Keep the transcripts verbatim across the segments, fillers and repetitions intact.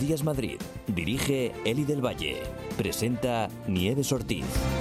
Días Madrid. Dirige Eli del Valle. Presenta Nieves Ortiz.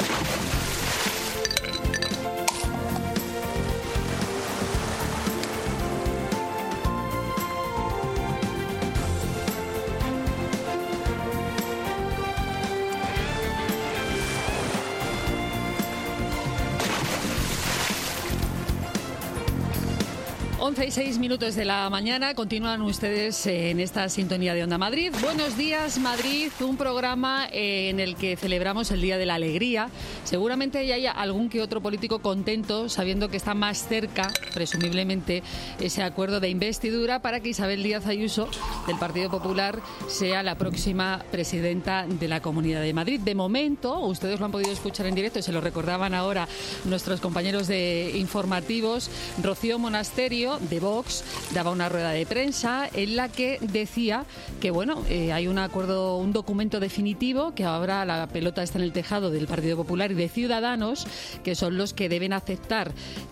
once y seis minutos de la mañana, continúan ustedes en esta sintonía de Onda Madrid. Buenos días, Madrid, un programa en el que celebramos el Día de la Alegría. Seguramente ya haya algún que otro político contento, sabiendo que está más cerca, presumiblemente, ese acuerdo de investidura para que Isabel Díaz Ayuso, del Partido Popular, sea la próxima presidenta de la Comunidad de Madrid. De momento, ustedes lo han podido escuchar en directo, se lo recordaban ahora nuestros compañeros de informativos, Rocío Monasterio, de Vox, daba una rueda de prensa en la que decía que, bueno, eh, hay un acuerdo, un documento definitivo, que ahora la pelota está en el tejado del Partido Popular y de Ciudadanos, que son los que deben aceptar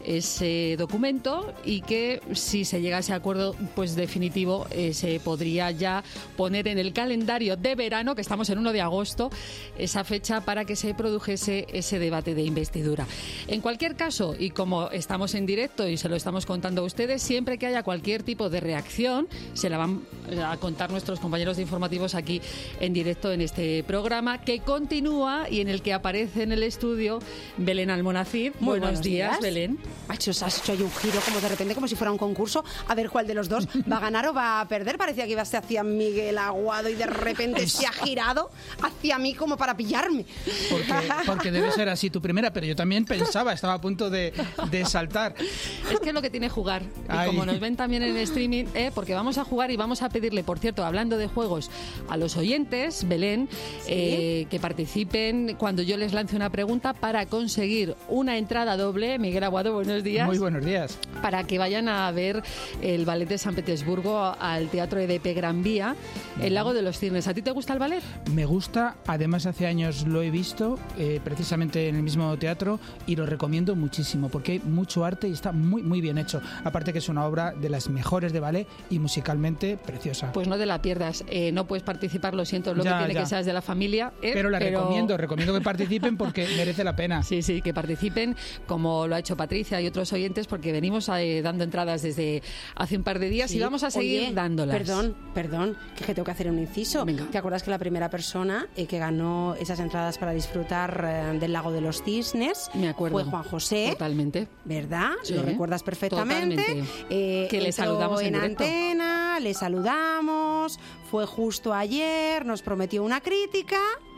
ese documento, y que si se llega a ese acuerdo pues definitivo, eh, se podría ya poner en el calendario de verano, que estamos en uno de agosto, esa fecha para que se produjese ese debate de investidura. En cualquier caso, y como estamos en directo y se lo estamos contando a ustedes, siempre que haya cualquier tipo de reacción, se la van a contar nuestros compañeros de informativos aquí en directo en este programa, que continúa y en el que aparece en el estudio Belén Almonacid. Muy buenos, buenos días, días, Belén. Macho, has hecho ahí un giro como de repente, como si fuera un concurso, a ver cuál de los dos va a ganar o va a perder. Parecía que iba hacia Miguel Aguado y de repente se ha girado hacia mí como para pillarme. Porque, porque debe ser así tu primera, pero yo también pensaba, estaba a punto de, de saltar. Es que es lo que tiene jugar. Y Ay. como nos ven también en streaming, eh, porque vamos a jugar y vamos a pedirle, por cierto, hablando de juegos, a los oyentes, Belén, ¿sí? eh, que participen cuando yo les lance una pregunta para conseguir una entrada doble. Miguel Aguado, buenos días. Muy buenos días. Para que vayan a ver el ballet de San Petersburgo al Teatro E D P Gran Vía, el Lago de los Cisnes. ¿A ti te gusta el ballet? Me gusta, además hace años lo he visto, eh, precisamente en el mismo teatro, y lo recomiendo muchísimo, porque hay mucho arte y está muy, muy bien hecho. Aparte que es una obra de las mejores de ballet y musicalmente preciosa. Pues no te la pierdas. Eh, no puedes participar, lo siento, lo ya, que tiene ya. que seas de la familia. Eh, pero la pero... recomiendo, recomiendo que participen porque merece la pena. Sí, sí, que participen, como lo ha hecho Patricia y otros oyentes, porque venimos eh, dando entradas desde hace un par de días sí. y vamos a seguir Oye, dándolas. Perdón, perdón, que, que tengo que hacer un inciso. Venga. ¿Te acuerdas que la primera persona eh, que ganó esas entradas para disfrutar eh, del Lago de los Cisnes Me acuerdo. fue Juan José? Totalmente. ¿Verdad? Sí. Lo recuerdas perfectamente. Totalmente. Eh, que le saludamos en, en directo. antena, le saludamos, fue justo ayer, nos prometió una crítica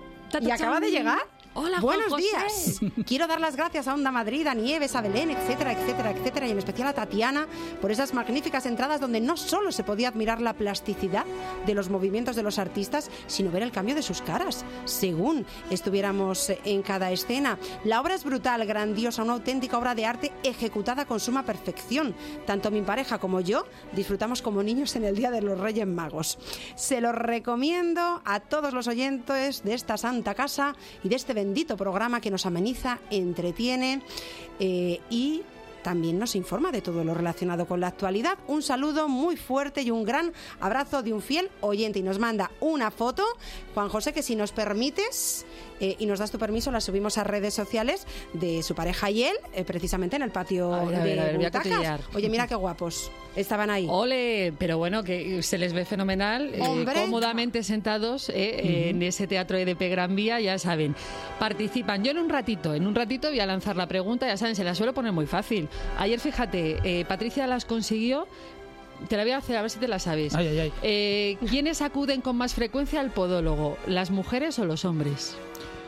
y acaba de llegar. Hola, buenos Juan días. Quiero dar las gracias a Onda Madrid, a Nieves, a Belén, etcétera, etcétera, etcétera, y en especial a Tatiana por esas magníficas entradas donde no solo se podía admirar la plasticidad de los movimientos de los artistas, sino ver el cambio de sus caras, según estuviéramos en cada escena. La obra es brutal, grandiosa, una auténtica obra de arte ejecutada con suma perfección. Tanto mi pareja como yo disfrutamos como niños en el Día de los Reyes Magos. Se lo recomiendo a todos los oyentes de esta santa casa y de este bendito programa que nos ameniza, entretiene eh, y también nos informa de todo lo relacionado con la actualidad. Un saludo muy fuerte y un gran abrazo de un fiel oyente, y nos manda una foto, Juan José, que si nos permites eh, y nos das tu permiso, la subimos a redes sociales, de su pareja y él, eh, precisamente en el patio a ver, a de ver, a ver, butacas. Oye, mira qué guapos estaban ahí. Ole, pero bueno, que se les ve fenomenal, eh, cómodamente sentados eh, uh-huh. en ese Teatro E D P Gran Vía, ya saben, participan. Yo en un ratito, en un ratito voy a lanzar la pregunta, ya saben, se la suelo poner muy fácil. Ayer, fíjate, eh, Patricia las consiguió. Te la voy a hacer, a ver si te la sabes. Ay, ay, ay. Eh, ¿Quiénes acuden con más frecuencia al podólogo? ¿Las mujeres o los hombres?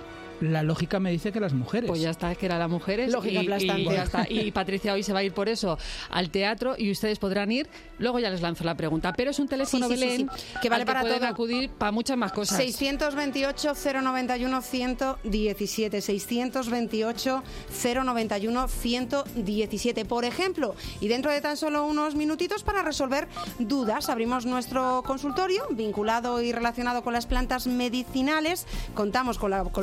La lógica me dice que las mujeres. Pues ya está, es que eran las mujeres. Lógica aplastante. Y, ya está. Y Patricia hoy se va a ir por eso al teatro y ustedes podrán ir. Luego ya les lanzo la pregunta. Pero es un teléfono, sí, sí, Belén, sí, sí. que vale al para que pueden todo. acudir para muchas más cosas. seiscientos veintiocho, cero noventa y uno, ciento diecisiete. seiscientos veintiocho, cero noventa y uno, ciento diecisiete. Por ejemplo, y dentro de tan solo unos minutitos, para resolver dudas, abrimos nuestro consultorio vinculado y relacionado con las plantas medicinales. Contamos con la colaboración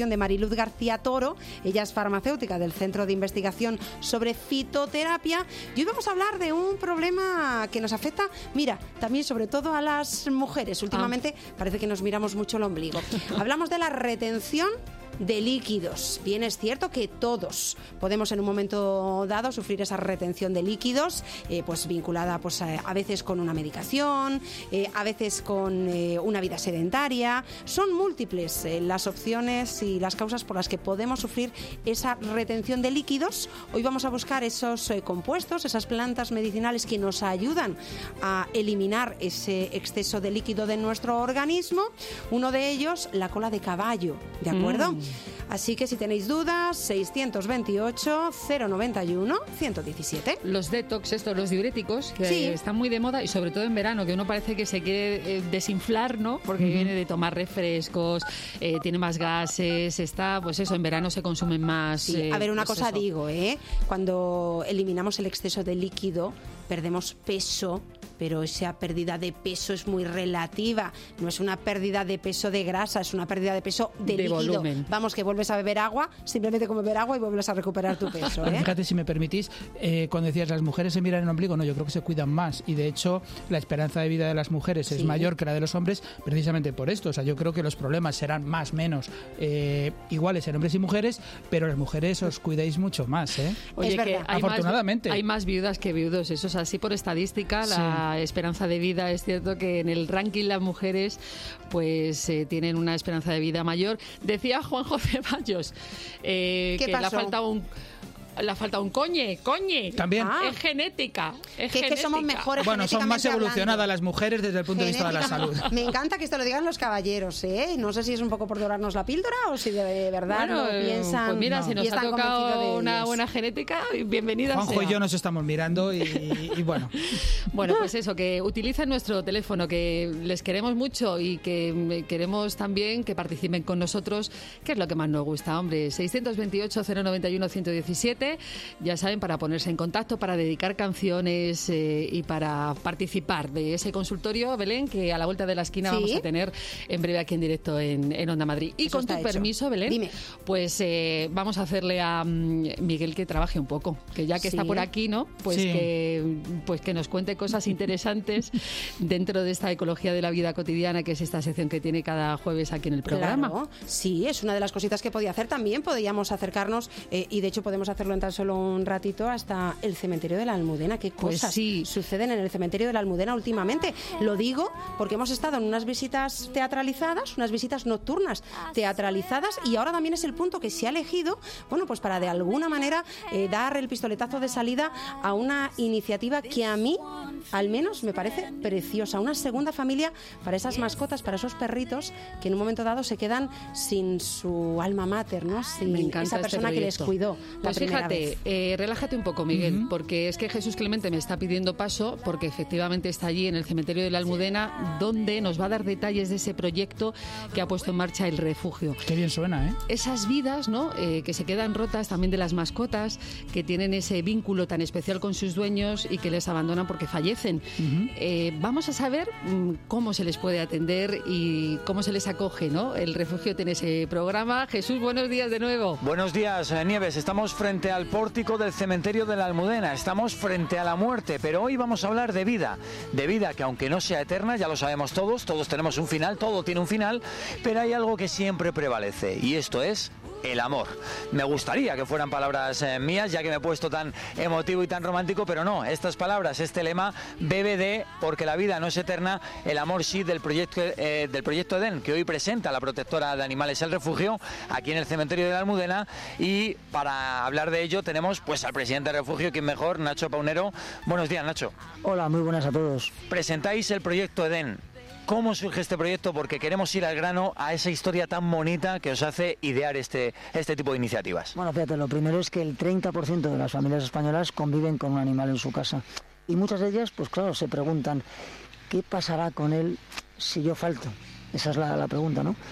de Mariluz García Toro. Ella es farmacéutica del Centro de Investigación sobre Fitoterapia. Y hoy vamos a hablar de un problema que nos afecta, mira, también sobre todo a las mujeres. Últimamente ah. parece que nos miramos mucho el ombligo. Hablamos de la retención de líquidos. Bien, es cierto que todos podemos en un momento dado sufrir esa retención de líquidos, eh, pues vinculada pues, a, a veces con una medicación, eh, a veces con eh, una vida sedentaria. Son múltiples eh, las opciones y las causas por las que podemos sufrir esa retención de líquidos. Hoy vamos a buscar esos eh, compuestos, esas plantas medicinales que nos ayudan a eliminar ese exceso de líquido de nuestro organismo. Uno de ellos, la cola de caballo, ¿de acuerdo? Mm. Así que si tenéis dudas, seiscientos veintiocho, cero noventa y uno, ciento diecisiete. Los detox, estos, los diuréticos, que sí. están muy de moda y sobre todo en verano, que uno parece que se quiere eh, desinflar, ¿no? Porque uh-huh. viene de tomar refrescos, eh, tiene más gases, está, pues eso, en verano se consumen más. Sí. Eh, A ver, una pues cosa eso. digo, ¿eh? Cuando eliminamos el exceso de líquido, perdemos peso, pero esa pérdida de peso es muy relativa. No es una pérdida de peso de grasa, es una pérdida de peso de, de líquido. Volumen. Vamos, que vuelves a beber agua, simplemente como beber agua y vuelves a recuperar tu peso, ¿eh? Fíjate, si me permitís, eh, cuando decías las mujeres se miran el ombligo, no, yo creo que se cuidan más. Y de hecho, la esperanza de vida de las mujeres sí. es mayor que la de los hombres precisamente por esto. O sea, yo creo que los problemas serán más menos eh, iguales en hombres y mujeres, pero las mujeres os cuidáis mucho más, ¿eh? Oye, es que verdad. hay Afortunadamente. Más, hay más viudas que viudos, eso es así por estadística. Sí. La esperanza de vida, es cierto que en el ranking las mujeres pues eh, tienen una esperanza de vida mayor. Decía Juanjo Ceballos eh, que pasó? le ha faltado un le ha faltado un coñe, coñe. También. Ah. Es genética. Es que, genética. que somos mejores. Bueno, son más evolucionadas hablando. Las mujeres desde el punto de vista de la salud. Me encanta que esto lo digan los caballeros, ¿eh? No sé si es un poco por dorarnos la píldora o si de verdad bueno, lo piensan. Pues mira, no, si nos ha tocado una buena genética, bienvenida Juanjo sea. y yo nos estamos mirando y, y bueno. Bueno, pues eso, que utilicen nuestro teléfono, que les queremos mucho y que queremos también que participen con nosotros, que es lo que más nos gusta, hombre. seiscientos veintiocho, cero noventa y uno, ciento diecisiete, ya saben, para ponerse en contacto, para dedicar canciones eh, y para participar de ese consultorio, Belén, que a la vuelta de la esquina ¿Sí? vamos a tener en breve aquí en directo en, en Onda Madrid. Y Eso con tu hecho. permiso, Belén, Dime. pues eh, vamos a hacerle a um, Miguel que trabaje un poco, que ya que Sí. está por aquí, ¿no? Pues, Sí. que, pues que nos cuente cosas interesantes dentro de esta ecología de la vida cotidiana, que es esta sección que tiene cada jueves aquí en el programa. Claro, sí, es una de las cositas que podía hacer. También podíamos acercarnos, eh, y de hecho podemos hacerlo en tan solo un ratito, hasta el cementerio de la Almudena. ¿Qué Pues cosas sí. suceden en el cementerio de la Almudena últimamente? Lo digo porque hemos estado en unas visitas teatralizadas, unas visitas nocturnas teatralizadas, y ahora también es el punto que se ha elegido, bueno, pues para de alguna manera eh, dar el pistoletazo de salida a una iniciativa que a mí, al menos, me parece preciosa. Una segunda familia para esas mascotas, para esos perritos que en un momento dado se quedan sin su alma mater, ¿no? Sin Me encanta esa persona este que les proyecto. cuidó la Pues primera fíjate, vez. eh, relájate un poco, Miguel, Uh-huh. porque es que Jesús Clemente me está pidiendo paso, porque efectivamente está allí en el cementerio de la Almudena, donde nos va a dar detalles de ese proyecto que ha puesto en marcha el refugio. Qué bien suena, ¿eh? Esas vidas, ¿no? Eh, que se quedan rotas también de las mascotas, que tienen ese vínculo tan especial con sus dueños y que les abandonan porque fallecen. Uh-huh. Eh, vamos a saber mm, cómo se les puede atender y cómo se les acoge, ¿no? El refugio tiene ese programa. Jesús, buenos días de nuevo. Buenos días, eh, Nieves. Estamos frente al pórtico del cementerio de la Almudena. Estamos frente a la muerte, pero hoy vamos a hablar de vida. De vida que, aunque no sea eterna, ya lo sabemos todos, todos tenemos un final, todo tiene un final, pero hay algo que siempre prevalece, y esto es el amor. Me gustaría que fueran palabras eh, mías, ya que me he puesto tan emotivo y tan romántico, pero no, estas palabras, este lema bebe de, porque la vida no es eterna, el amor sí, del proyecto, eh, del proyecto Edén, que hoy presenta la protectora de animales El Refugio, aquí en el cementerio de la Almudena. Y para hablar de ello tenemos pues al presidente del refugio, quien mejor, Nacho Paunero. Buenos días, Nacho. Hola, muy buenas a todos. Presentáis el proyecto Edén. ¿Cómo surge este proyecto? Porque queremos ir al grano, a esa historia tan bonita que os hace idear este, este tipo de iniciativas. Bueno, fíjate, lo primero es que el treinta por ciento de las familias españolas conviven con un animal en su casa. Y muchas de ellas, pues claro, se preguntan, ¿qué pasará con él si yo falto? Esa es la, la pregunta, ¿no?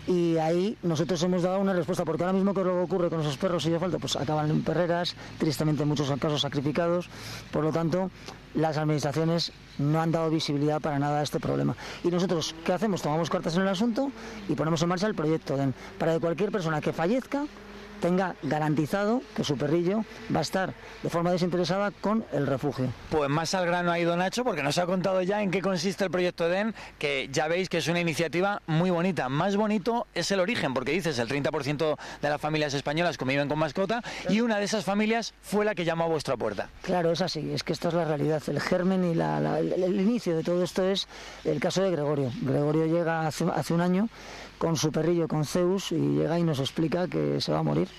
Y ahí nosotros hemos dado una respuesta, porque ahora mismo, ¿qué es lo que ocurre con esos perros si yo falto? Pues acaban en perreras, tristemente en muchos casos sacrificados. Por lo tanto, las administraciones no han dado visibilidad para nada a este problema. Y nosotros, ¿qué hacemos? Tomamos cartas en el asunto y ponemos en marcha el proyecto DEN, para que cualquier persona que fallezca tenga garantizado que su perrillo va a estar de forma desinteresada con el refugio. Pues más al grano ha ido Nacho, porque nos ha contado ya en qué consiste el proyecto DEN, que ya veis que es una iniciativa muy bonita. Más bonito es el origen, porque dices, el treinta por ciento de las familias españolas conviven con mascota, y una de esas familias fue la que llamó a vuestra puerta. Claro, es así, es que esta es la realidad. El germen y la, la, el, el inicio de todo esto es el caso de Gregorio. Gregorio llega hace, hace un año con su perrillo, con Zeus, y llega y nos explica que se va a morir.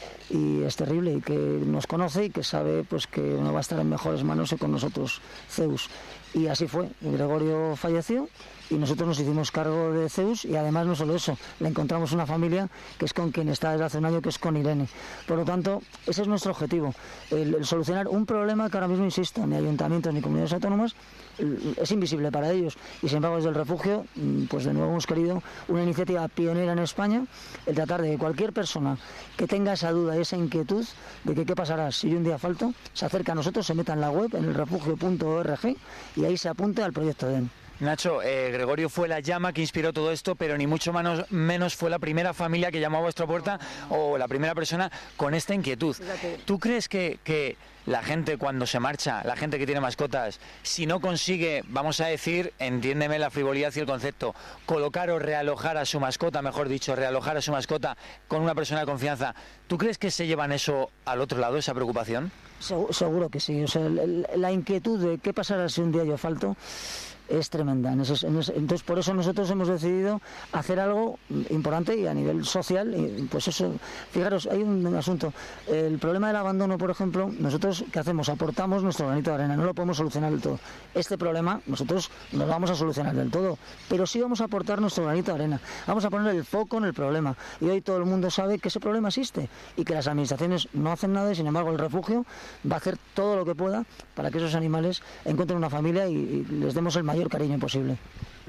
Y es terrible, y que nos conoce y que sabe pues que no va a estar en mejores manos que con nosotros, Zeus. Y así fue, Gregorio falleció y nosotros nos hicimos cargo de Zeus, y además no solo eso, le encontramos una familia que es con quien está desde hace un año, que es con Irene. Por lo tanto, ese es nuestro objetivo, el, el solucionar un problema que ahora mismo, insisto, ni ayuntamientos ni comunidades autónomas, es invisible para ellos, y sin embargo desde el refugio, pues de nuevo hemos querido una iniciativa pionera en España, el tratar de que cualquier persona que tenga esa duda y esa inquietud de que qué pasará si yo un día falto, se acerca a nosotros, se meta en la web, en el refugio punto org, y ahí se apunte al proyecto DEN. Nacho, eh, Gregorio fue la llama que inspiró todo esto, pero ni mucho menos, menos fue la primera familia que llamó a vuestra puerta, o la primera persona con esta inquietud. ¿Tú crees que, que la gente cuando se marcha, la gente que tiene mascotas, si no consigue, vamos a decir, entiéndeme la frivolidad y el concepto, colocar o realojar a su mascota, mejor dicho, realojar a su mascota con una persona de confianza, ¿tú crees que se llevan eso al otro lado, esa preocupación? Seguro que sí. O sea, la inquietud de qué pasará si un día yo falto es tremenda. Entonces, por eso nosotros hemos decidido hacer algo importante y a nivel social. Pues eso, fijaros, hay un asunto. El problema del abandono, por ejemplo, nosotros, ¿qué hacemos? Aportamos nuestro granito de arena, no lo podemos solucionar del todo. Este problema nosotros no lo vamos a solucionar del todo, pero sí vamos a aportar nuestro granito de arena. Vamos a poner el foco en el problema. Y hoy todo el mundo sabe que ese problema existe y que las administraciones no hacen nada, y sin embargo el refugio va a hacer todo lo que pueda para que esos animales encuentren una familia y, y les demos el mayor cariño posible.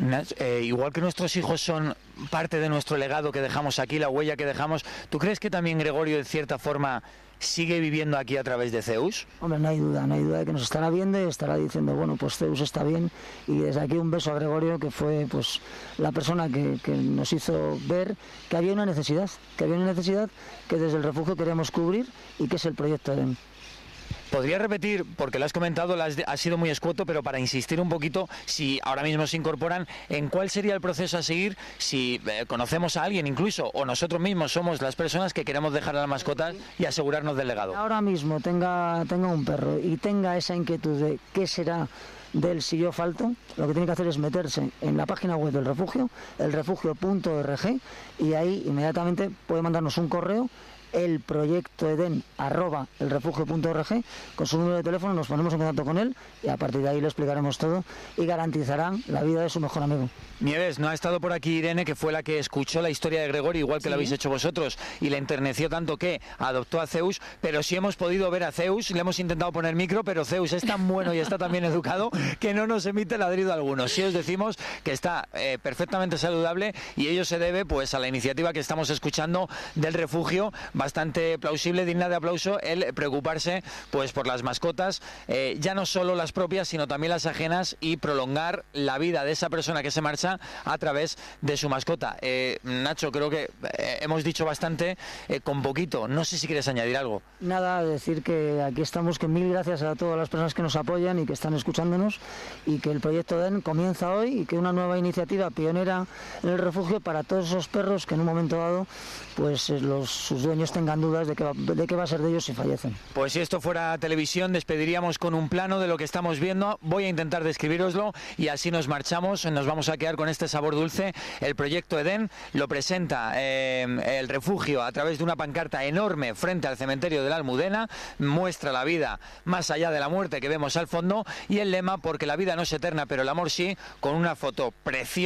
Eh, igual que nuestros hijos son parte de nuestro legado que dejamos aquí, la huella que dejamos, ¿tú crees que también Gregorio, en cierta forma, sigue viviendo aquí a través de Zeus? Hombre, no hay duda, no hay duda de que nos estará viendo y estará diciendo, bueno, pues Zeus está bien, y desde aquí un beso a Gregorio, que fue pues la persona que, que nos hizo ver que había una necesidad, que había una necesidad que desde el refugio queremos cubrir, y que es el proyecto DEN. ¿Podría repetir, porque lo has comentado, lo has, ha sido muy escueto, pero para insistir un poquito, si ahora mismo se incorporan, en cuál sería el proceso a seguir si eh, conocemos a alguien incluso, o nosotros mismos somos las personas que queremos dejar a las mascotas y asegurarnos del legado? Ahora mismo tenga, tenga un perro y tenga esa inquietud de qué será del si yo falto, lo que tiene que hacer es meterse en la página web del refugio, el refugio punto org, y ahí inmediatamente puede mandarnos un correo, el proyecto eden arroba el refugio punto org, con su número de teléfono, nos ponemos en contacto con él y a partir de ahí le explicaremos todo y garantizarán la vida de su mejor amigo. Nieves, no ha estado por aquí Irene, que fue la que escuchó la historia de Gregorio, igual que ¿Sí? la habéis hecho vosotros, y le enterneció tanto que adoptó a Zeus, pero sí hemos podido ver a Zeus, le hemos intentado poner micro, pero Zeus es tan bueno y está tan bien educado que no nos emite ladrido alguno. Sí os decimos que está eh, perfectamente saludable, y ello se debe pues a la iniciativa que estamos escuchando del refugio, bastante plausible, digna de aplauso, el preocuparse pues por las mascotas, eh, ya no solo las propias, sino también las ajenas, y prolongar la vida de esa persona que se marcha a través de su mascota. Eh, Nacho, creo que eh, hemos dicho bastante eh, con poquito. No sé si quieres añadir algo. Nada, decir que aquí estamos, que mil gracias a todas las personas que nos apoyan y que están escuchándonos, y que el proyecto DEN comienza hoy, y que una nueva iniciativa pionera en el refugio para todos esos perros que en un momento dado pues los, sus dueños tengan dudas de qué, va, de qué va a ser de ellos si fallecen. Pues si esto fuera televisión, despediríamos con un plano de lo que estamos viendo. Voy a intentar describiroslo y así nos marchamos. Nos vamos a quedar con este sabor dulce. El proyecto EDEN lo presenta eh, el refugio a través de una pancarta enorme frente al cementerio de la Almudena. Muestra la vida más allá de la muerte que vemos al fondo, y el lema, porque la vida no es eterna pero el amor sí, con una foto preciosa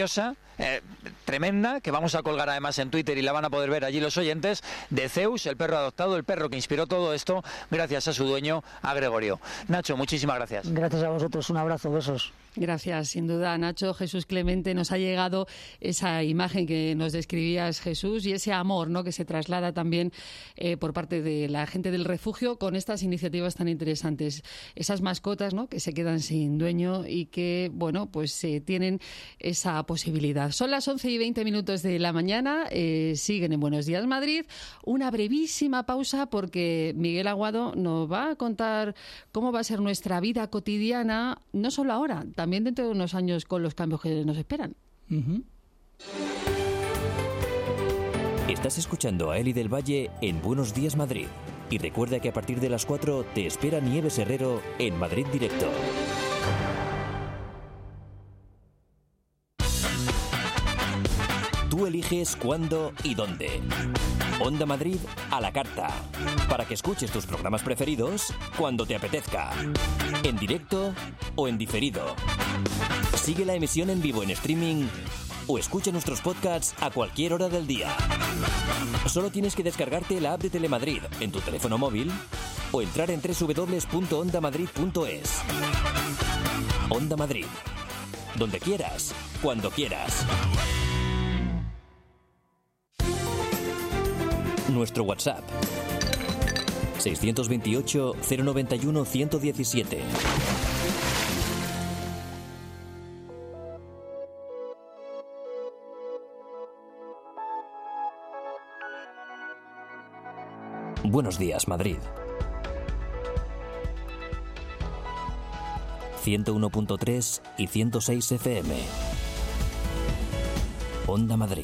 eh, tremenda, que vamos a colgar además en Twitter y la van a poder ver allí los oyentes, de Zeus, el perro adoptado, el perro que inspiró todo esto, gracias a su dueño, a Gregorio. Nacho, muchísimas gracias. Gracias a vosotros, un abrazo, besos. Gracias, sin duda, Nacho. Jesús Clemente, nos ha llegado esa imagen que nos describías, Jesús, y ese amor, ¿no?, que se traslada también eh, por parte de la gente del refugio con estas iniciativas tan interesantes. Esas mascotas, ¿no?, que se quedan sin dueño y que, bueno, pues eh, tienen esa posibilidad. Son las once y veinte minutos de la mañana, eh, siguen en Buenos Días Madrid. Una brevísima pausa porque Miguel Aguado nos va a contar cómo va a ser nuestra vida cotidiana, no solo ahora, también dentro de unos años con los cambios que nos esperan. Uh-huh. Estás escuchando a Eli del Valle en Buenos Días Madrid. Y recuerda que a partir de las cuatro te espera Nieves Herrero en Madrid Directo. Tú eliges cuándo y dónde. Onda Madrid a la carta. Para que escuches tus programas preferidos cuando te apetezca. En directo o en diferido. Sigue la emisión en vivo en streaming o escucha nuestros podcasts a cualquier hora del día. Solo tienes que descargarte la app de Telemadrid en tu teléfono móvil o entrar en doble u doble u doble u punto onda madrid punto es. Onda Madrid. Donde quieras, cuando quieras. Nuestro WhatsApp seiscientos veintiocho, cero noventa y uno, ciento diecisiete. Buenos días, Madrid. ciento uno punto tres y ciento seis F M. Onda Madrid.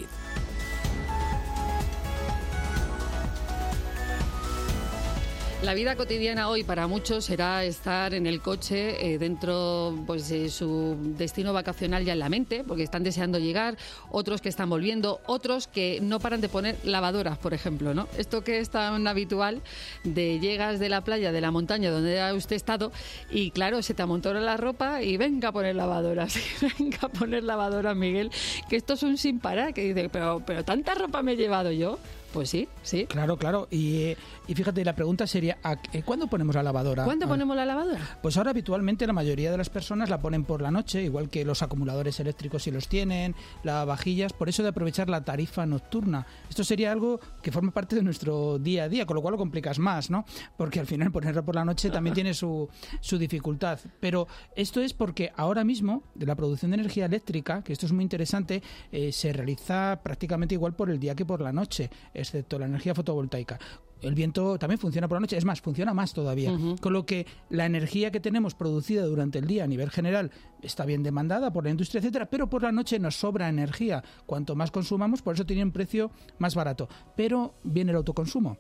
La vida cotidiana hoy para muchos será estar en el coche eh, dentro pues, de su destino vacacional ya en la mente, porque están deseando llegar, otros que están volviendo, otros que no paran de poner lavadoras, por ejemplo, ¿no? Esto que es tan habitual de llegas de la playa, de la montaña donde ha usted estado y claro, se te amontona la ropa y venga a poner lavadoras, venga a poner lavadoras, Miguel, que esto es un sin parar, que dice, pero, pero tanta ropa me he llevado yo. Pues sí, sí. Claro, claro. Y, y fíjate, la pregunta sería, ¿cuándo ponemos la lavadora? ¿Cuándo ponemos la lavadora? Pues ahora habitualmente la mayoría de las personas la ponen por la noche, igual que los acumuladores eléctricos si los tienen, lavavajillas, por eso de aprovechar la tarifa nocturna. Esto sería algo que forma parte de nuestro día a día, con lo cual lo complicas más, ¿no? Porque al final ponerla por la noche también tiene su, su dificultad. Pero esto es porque ahora mismo de la producción de energía eléctrica, que esto es muy interesante, eh, se realiza prácticamente igual por el día que por la noche, excepto la energía fotovoltaica. El viento también funciona por la noche, es más, funciona más todavía. Uh-huh. Con lo que la energía que tenemos producida durante el día a nivel general está bien demandada por la industria, etcétera, pero por la noche nos sobra energía. Cuanto más consumamos, por eso tiene un precio más barato. Pero viene el autoconsumo.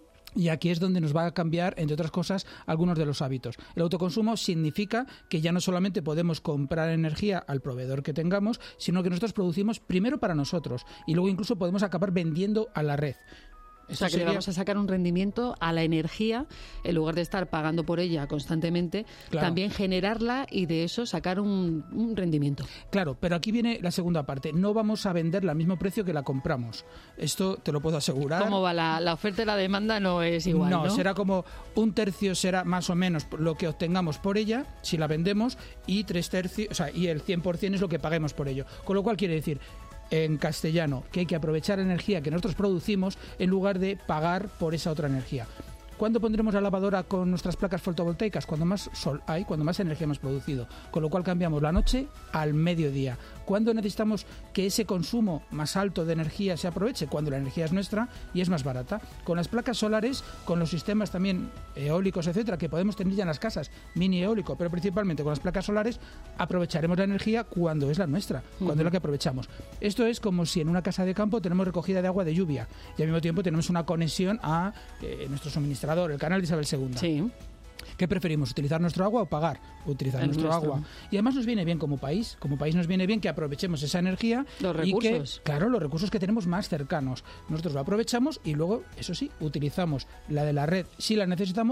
Y aquí es donde nos va a cambiar, entre otras cosas, algunos de los hábitos. El autoconsumo significa que ya no solamente podemos comprar energía al proveedor que tengamos, sino que nosotros producimos primero para nosotros y luego incluso podemos acabar vendiendo a la red. O sea, que sería... le vamos a sacar un rendimiento a la energía, en lugar de estar pagando por ella constantemente, claro. También generarla y de eso sacar un, un rendimiento. Claro, pero aquí viene la segunda parte. No vamos a venderla al mismo precio que la compramos. Esto te lo puedo asegurar. ¿Cómo va? La, la oferta y la demanda no es igual, ¿no? No, será como un tercio será más o menos lo que obtengamos por ella, si la vendemos, y tres tercios, o sea, y el cien por ciento es lo que paguemos por ello. Con lo cual quiere decir... en castellano, que hay que aprovechar la energía que nosotros producimos en lugar de pagar por esa otra energía. ¿Cuándo pondremos la lavadora con nuestras placas fotovoltaicas? Cuando más sol hay, cuando más energía hemos producido. Con lo cual cambiamos la noche al mediodía. ¿Cuándo necesitamos que ese consumo más alto de energía se aproveche? Cuando la energía es nuestra y es más barata. Con las placas solares, con los sistemas también eólicos, etcétera, que podemos tener ya en las casas, mini eólico, pero principalmente con las placas solares, aprovecharemos la energía cuando es la nuestra, cuando uh-huh. es la que aprovechamos. Esto es como si en una casa de campo tenemos recogida de agua de lluvia y al mismo tiempo tenemos una conexión a eh, nuestro suministrador, el canal de Isabel segunda. Sí. ¿Qué preferimos? ¿Utilizar nuestro agua o pagar? Utilizar el nuestro, nuestro agua. Y además nos viene bien como país. Como país nos viene bien que aprovechemos esa energía. Los recursos. Y que, claro, los recursos que tenemos más cercanos. Nosotros lo aprovechamos y luego, eso sí, utilizamos la de la red si la necesitamos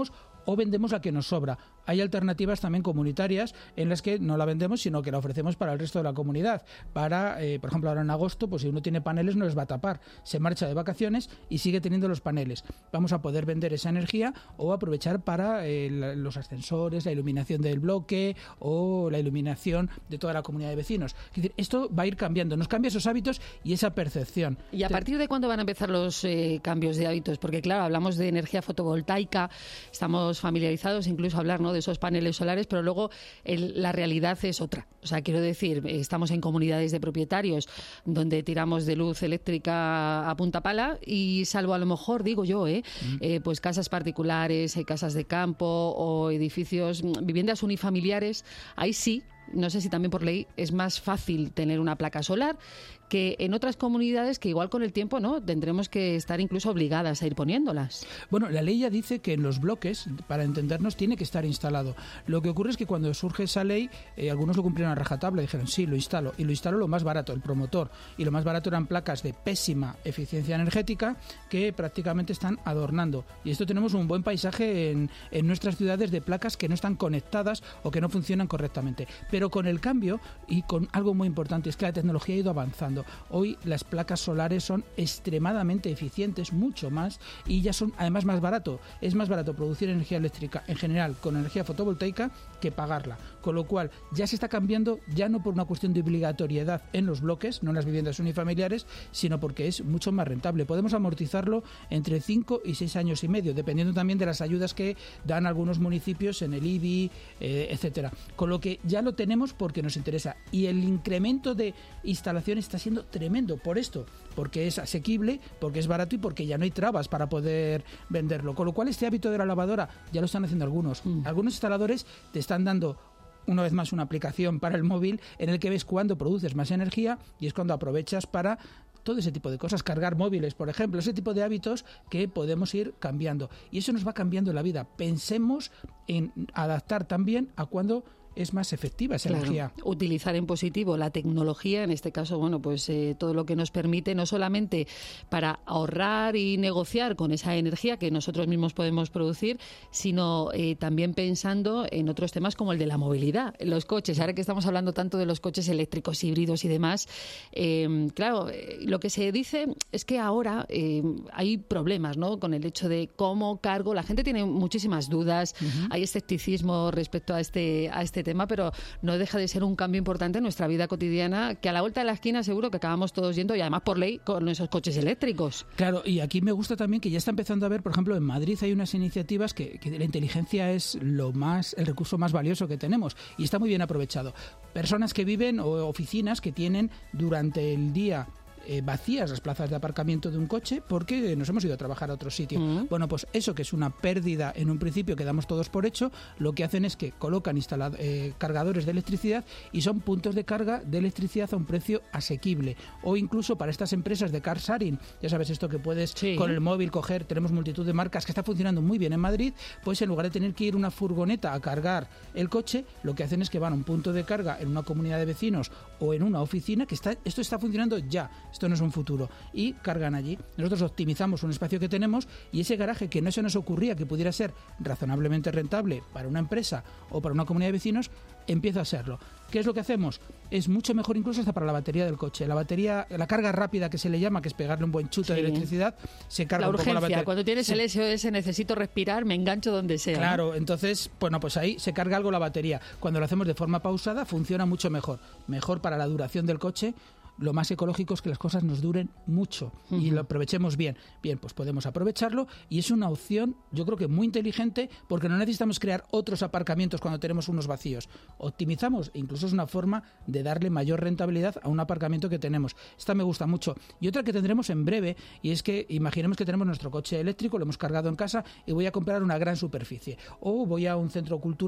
o vendemos la que nos sobra. Hay alternativas también comunitarias en las que no la vendemos, sino que la ofrecemos para el resto de la comunidad. Para, eh, por ejemplo, ahora en agosto, pues si uno tiene paneles no les va a tapar. Se marcha de vacaciones y sigue teniendo los paneles. Vamos a poder vender esa energía o aprovechar para eh, la, los ascensores, la iluminación del bloque o la iluminación de toda la comunidad de vecinos. Es decir, esto va a ir cambiando. Nos cambia esos hábitos y esa percepción. ¿Y a partir de cuándo van a empezar los eh, cambios de hábitos? Porque, claro, hablamos de energía fotovoltaica, estamos familiarizados incluso a hablar, ¿no?, de esos paneles solares, pero luego el, la realidad es otra. O sea, quiero decir, estamos en comunidades de propietarios donde tiramos de luz eléctrica a punta pala y salvo a lo mejor, digo yo, ¿eh? Mm. eh pues casas particulares, eh, casas de campo o edificios, viviendas unifamiliares, ahí sí, no sé si también por ley es más fácil tener una placa solar que en otras comunidades que igual con el tiempo no tendremos que estar incluso obligadas a ir poniéndolas. Bueno, la ley ya dice que en los bloques, para entendernos, tiene que estar instalado. Lo que ocurre es que cuando surge esa ley, eh, algunos lo cumplieron a rajatabla y dijeron, sí, lo instalo. Y lo instaló lo más barato, el promotor. Y lo más barato eran placas de pésima eficiencia energética que prácticamente están adornando. Y esto tenemos un buen paisaje en, en nuestras ciudades de placas que no están conectadas o que no funcionan correctamente. Pero con el cambio y con algo muy importante es que la tecnología ha ido avanzando. Hoy las placas solares son extremadamente eficientes, mucho más, y ya son además más barato. Es más barato producir energía eléctrica en general con energía fotovoltaica que pagarla. Con lo cual ya se está cambiando, ya no por una cuestión de obligatoriedad en los bloques, no en las viviendas unifamiliares, sino porque es mucho más rentable. Podemos amortizarlo entre cinco y seis años y medio, dependiendo también de las ayudas que dan algunos municipios en el I B I, eh, etcétera. Con lo que ya lo tenemos porque nos interesa. Y el incremento de instalación está siendo tremendo por esto, porque es asequible, porque es barato y porque ya no hay trabas para poder venderlo. Con lo cual este hábito de la lavadora ya lo están haciendo algunos. Mm. Algunos instaladores te están dando una vez más una aplicación para el móvil en el que ves cuándo produces más energía y es cuando aprovechas para todo ese tipo de cosas, cargar móviles, por ejemplo, ese tipo de hábitos que podemos ir cambiando. Y eso nos va cambiando la vida. Pensemos en adaptar también a cuando es más efectiva esa claro, energía. Utilizar en positivo la tecnología, en este caso, bueno, pues eh, todo lo que nos permite no solamente para ahorrar y negociar con esa energía que nosotros mismos podemos producir, sino eh, también pensando en otros temas como el de la movilidad, los coches. Ahora que estamos hablando tanto de los coches eléctricos, híbridos y demás, eh, claro, eh, lo que se dice es que ahora eh, hay problemas, ¿no?, con el hecho de cómo cargo. La gente tiene muchísimas dudas, uh-huh. hay escepticismo respecto a este a este tema, pero no deja de ser un cambio importante en nuestra vida cotidiana, que a la vuelta de la esquina seguro que acabamos todos yendo, y además por ley con esos coches eléctricos. Claro, y aquí me gusta también que ya está empezando a ver, por ejemplo, en Madrid hay unas iniciativas que, que la inteligencia es lo más, el recurso más valioso que tenemos y está muy bien aprovechado. Personas que viven o oficinas que tienen durante el día Eh, vacías las plazas de aparcamiento de un coche porque nos hemos ido a trabajar a otro sitio. Mm. Bueno, pues eso que es una pérdida en un principio que damos todos por hecho, lo que hacen es que colocan instalad- eh, cargadores de electricidad y son puntos de carga de electricidad a un precio asequible. O incluso para estas empresas de car sharing, ya sabes esto que puedes sí. con el móvil coger, tenemos multitud de marcas que está funcionando muy bien en Madrid, pues en lugar de tener que ir una furgoneta a cargar el coche, lo que hacen es que van a un punto de carga en una comunidad de vecinos o en una oficina, que está, esto está funcionando ya. Esto no es un futuro. Y cargan allí. Nosotros optimizamos un espacio que tenemos y ese garaje que no se nos ocurría que pudiera ser razonablemente rentable para una empresa o para una comunidad de vecinos, empieza a serlo. ¿Qué es lo que hacemos? Es mucho mejor incluso hasta para la batería del coche. La batería, la carga rápida que se le llama, que es pegarle un buen chute sí. de electricidad, se carga la un urgencia, poco la batería. Cuando tienes sí. el S O S, necesito respirar, me engancho donde sea. Claro, ¿no? entonces, bueno, pues ahí se carga algo la batería. Cuando lo hacemos de forma pausada, funciona mucho mejor. Mejor para la duración del coche. Lo más ecológico es que las cosas nos duren mucho uh-huh. y lo aprovechemos bien. Bien, pues podemos aprovecharlo y es una opción, yo creo que muy inteligente, porque no necesitamos crear otros aparcamientos cuando tenemos unos vacíos. Optimizamos, e incluso es una forma de darle mayor rentabilidad a un aparcamiento que tenemos. Esta me gusta mucho. Y otra que tendremos en breve, y es que imaginemos que tenemos nuestro coche eléctrico, lo hemos cargado en casa y voy a comprar una gran superficie. O voy a un centro cultural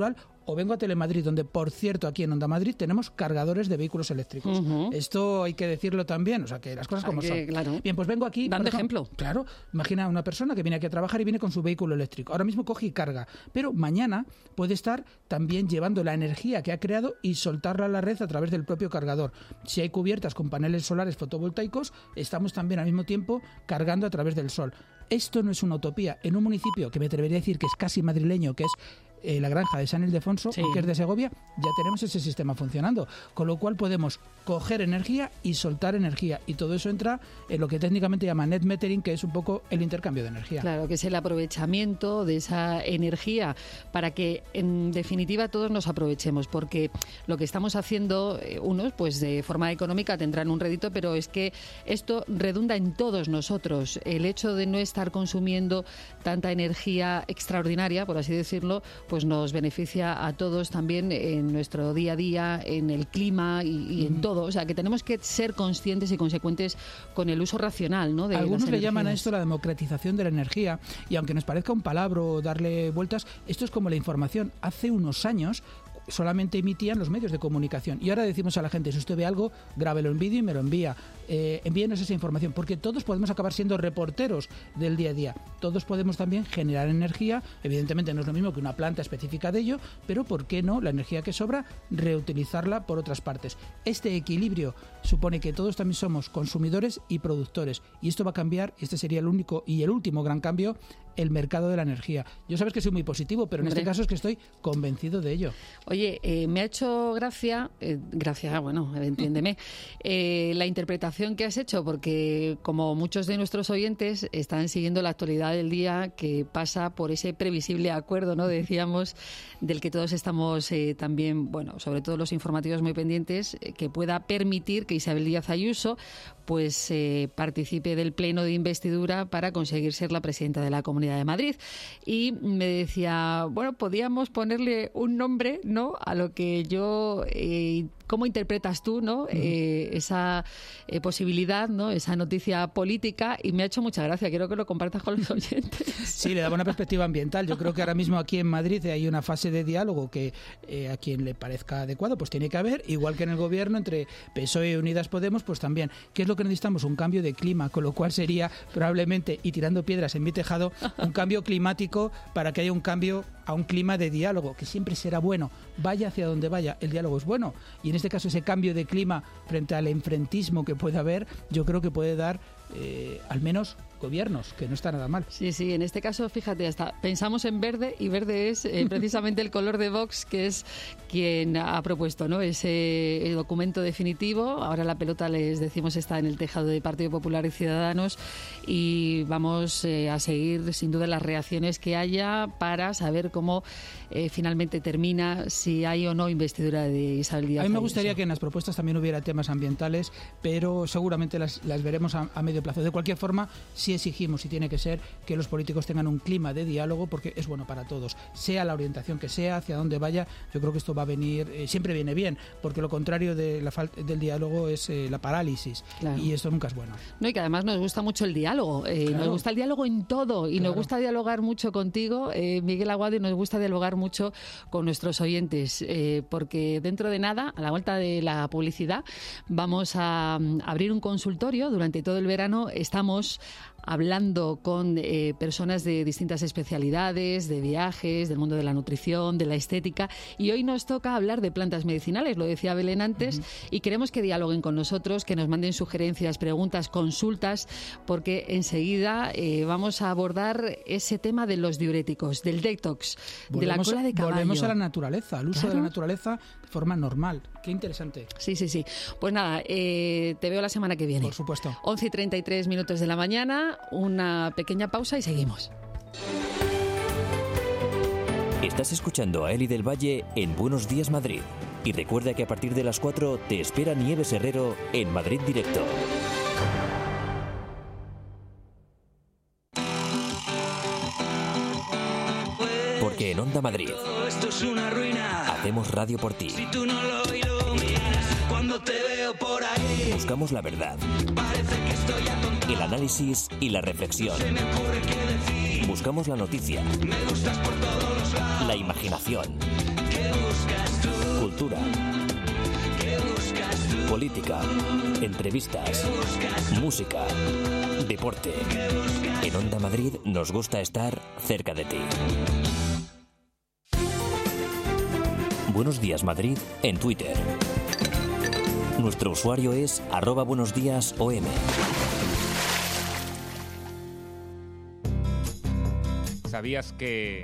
o vengo a Telemadrid, donde, por cierto, aquí en Onda Madrid tenemos cargadores de vehículos eléctricos. Uh-huh. Esto hay que decirlo también, o sea, que las cosas como que, son. Claro. Bien, pues vengo aquí... Dando ejemplo. Claro, imagina una persona que viene aquí a trabajar y viene con su vehículo eléctrico. Ahora mismo coge y carga, pero mañana puede estar también llevando la energía que ha creado y soltarla a la red a través del propio cargador. Si hay cubiertas con paneles solares fotovoltaicos, estamos también al mismo tiempo cargando a través del sol. Esto no es una utopía. En un municipio que me atrevería a decir que es casi madrileño, que es eh, la granja de San Ildefonso, sí, que es de Segovia, ya tenemos ese sistema funcionando, con lo cual podemos coger energía y soltar energía, y todo eso entra en lo que técnicamente llama net metering, que es un poco el intercambio de energía. Claro, que es el aprovechamiento de esa energía para que en definitiva todos nos aprovechemos, porque lo que estamos haciendo, eh, unos pues de forma económica tendrán un rédito, pero es que esto redunda en todos nosotros. El hecho de no estar consumiendo tanta energía extraordinaria, por así decirlo, pues nos beneficia a todos también en nuestro día a día, en el clima y, y en todo. O sea, que tenemos que ser conscientes y consecuentes con el uso racional, ¿no? De Algunos le llaman a esto la democratización de la energía, y aunque nos parezca un palabro darle vueltas, esto es como la información. Hace unos años solamente emitían los medios de comunicación, y ahora decimos a la gente, si usted ve algo, grábelo en vídeo y me lo envía, eh, envíenos esa información, porque todos podemos acabar siendo reporteros del día a día, todos podemos también generar energía. Evidentemente no es lo mismo que una planta específica de ello, pero ¿por qué no la energía que sobra reutilizarla por otras partes? Este equilibrio supone que todos también somos consumidores y productores, y esto va a cambiar, y este sería el único y el último gran cambio, el mercado de la energía. Yo sabes que soy muy positivo, pero en Hombre. este caso es que estoy convencido de ello. Oye, eh, me ha hecho gracia, eh, gracia, bueno, entiéndeme, eh, la interpretación que has hecho, porque como muchos de nuestros oyentes están siguiendo la actualidad del día, que pasa por ese previsible acuerdo, ¿no? Decíamos, del que todos estamos eh, también, bueno, sobre todo los informativos muy pendientes, eh, que pueda permitir que Isabel Díaz Ayuso pues eh, participe del pleno de investidura para conseguir ser la presidenta de la Comunidad de Madrid. Y me decía, bueno, podíamos ponerle un nombre, ¿no?, a lo que yo... Eh, ¿Cómo interpretas tú, no, uh-huh. eh, esa eh, posibilidad, no, esa noticia política? Y me ha hecho mucha gracia. Quiero que lo compartas con los oyentes. Sí, le daba una perspectiva ambiental. Yo creo que ahora mismo aquí en Madrid hay una fase de diálogo que eh, a quien le parezca adecuado, pues tiene que haber, igual que en el gobierno entre P S O E y Unidas Podemos, pues también. ¿Qué es lo que necesitamos? Un cambio de clima, con lo cual sería probablemente, y tirando piedras en mi tejado, un cambio climático para que haya un cambio a un clima de diálogo, que siempre será bueno. Vaya hacia donde vaya, el diálogo es bueno. Y en este caso ese cambio de clima frente al enfrentismo que puede haber, yo creo que puede dar eh, al menos gobiernos, que no está nada mal. Sí, sí, en este caso, fíjate, hasta pensamos en verde, y verde es eh, precisamente el color de Vox, que es quien ha propuesto, ¿no?, ese documento definitivo. Ahora la pelota, les decimos, está en el tejado de Partido Popular y Ciudadanos, y vamos eh, a seguir sin duda las reacciones que haya para saber cómo eh, finalmente termina, si hay o no investidura de Isabel Díaz Ayuso. A mí me gustaría que en las propuestas también hubiera temas ambientales, pero seguramente las, las veremos a, a medio plazo. De cualquier forma, sí exigimos, y tiene que ser, que los políticos tengan un clima de diálogo, porque es bueno para todos, sea la orientación que sea, hacia dónde vaya. Yo creo que esto va a venir, eh, siempre viene bien, porque lo contrario de la falta del diálogo es eh, la parálisis, claro. Y esto nunca es bueno. No, y que además nos gusta mucho el diálogo, eh, claro. Nos gusta el diálogo en todo, y claro. Nos gusta dialogar mucho contigo, eh, Miguel Aguado, y nos gusta dialogar mucho con nuestros oyentes, eh, porque dentro de nada, a la vuelta de la publicidad, vamos a um, abrir un consultorio. Durante todo el verano estamos hablando con eh, personas de distintas especialidades, de viajes, del mundo de la nutrición, de la estética, y hoy nos toca hablar de plantas medicinales, lo decía Belén antes, uh-huh. Y queremos que dialoguen con nosotros, que nos manden sugerencias, preguntas, consultas, porque enseguida eh, vamos a abordar ese tema de los diuréticos, del detox, volvemos, de la cola de caballo. Volvemos a la naturaleza, al uso ¿Claro? de la naturaleza de forma normal. Qué interesante. Sí, sí, sí. Pues nada, eh, te veo la semana que viene. Por supuesto. once y treinta y tres minutos de la mañana. Una pequeña pausa y seguimos. Estás escuchando a Eli del Valle en Buenos Días Madrid. Y recuerda que a partir de las cuatro te espera Nieves Herrero en Madrid Directo. Porque en Onda Madrid esto es una ruina. Hacemos radio por ti. Si tú no lo iluminas, cuando te veo por ahí, buscamos la verdad, parece que estoy atontado. El análisis y la reflexión. Se me ocurre qué decir. Buscamos la noticia, Me gustas por todos los lados. la imaginación. Qué cultura, política, entrevistas, música, deporte. En Onda Madrid nos gusta estar cerca de ti. Buenos días Madrid en Twitter. Nuestro usuario es arroba buenos días O M. ¿Sabías que...?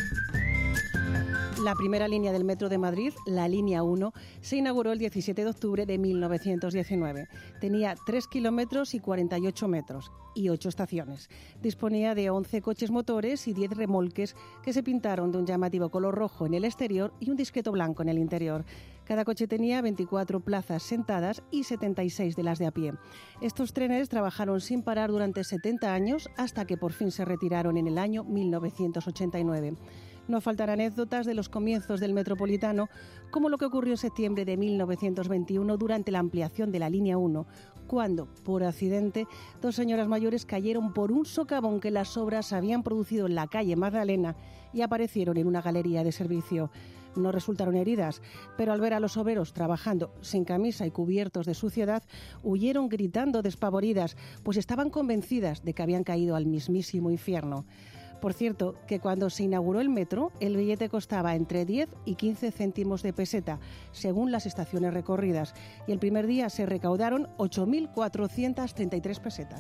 La primera línea del Metro de Madrid, la línea uno, se inauguró el diecisiete de octubre de mil novecientos diecinueve. Tenía tres kilómetros y cuarenta y ocho metros y ocho estaciones. Disponía de once coches motores y diez remolques que se pintaron de un llamativo color rojo en el exterior y un discreto blanco en el interior. Cada coche tenía veinticuatro plazas sentadas y setenta y seis de las de a pie. Estos trenes trabajaron sin parar durante setenta años hasta que por fin se retiraron en el año mil novecientos ochenta y nueve. No faltan anécdotas de los comienzos del Metropolitano, como lo que ocurrió en septiembre de mil novecientos veintiuno durante la ampliación de la línea uno, cuando, por accidente, dos señoras mayores cayeron por un socavón que las obras habían producido en la calle Magdalena y aparecieron en una galería de servicio. No resultaron heridas, pero al ver a los obreros trabajando sin camisa y cubiertos de suciedad, huyeron gritando despavoridas, pues estaban convencidas de que habían caído al mismísimo infierno. Por cierto, que cuando se inauguró el metro, el billete costaba entre diez y quince céntimos de peseta, según las estaciones recorridas, y el primer día se recaudaron ocho mil cuatrocientas treinta y tres pesetas.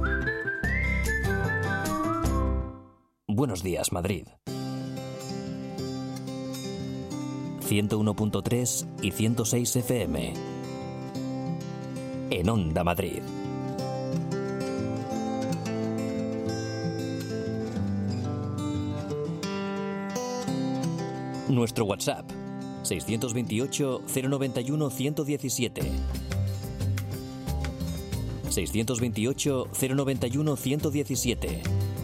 Buenos días, Madrid. ciento uno punto tres y ciento seis F M. En Onda Madrid. Nuestro WhatsApp, seiscientos veintiocho, cero noventa y uno, ciento diecisiete. seiscientos veintiocho, cero noventa y uno, ciento diecisiete.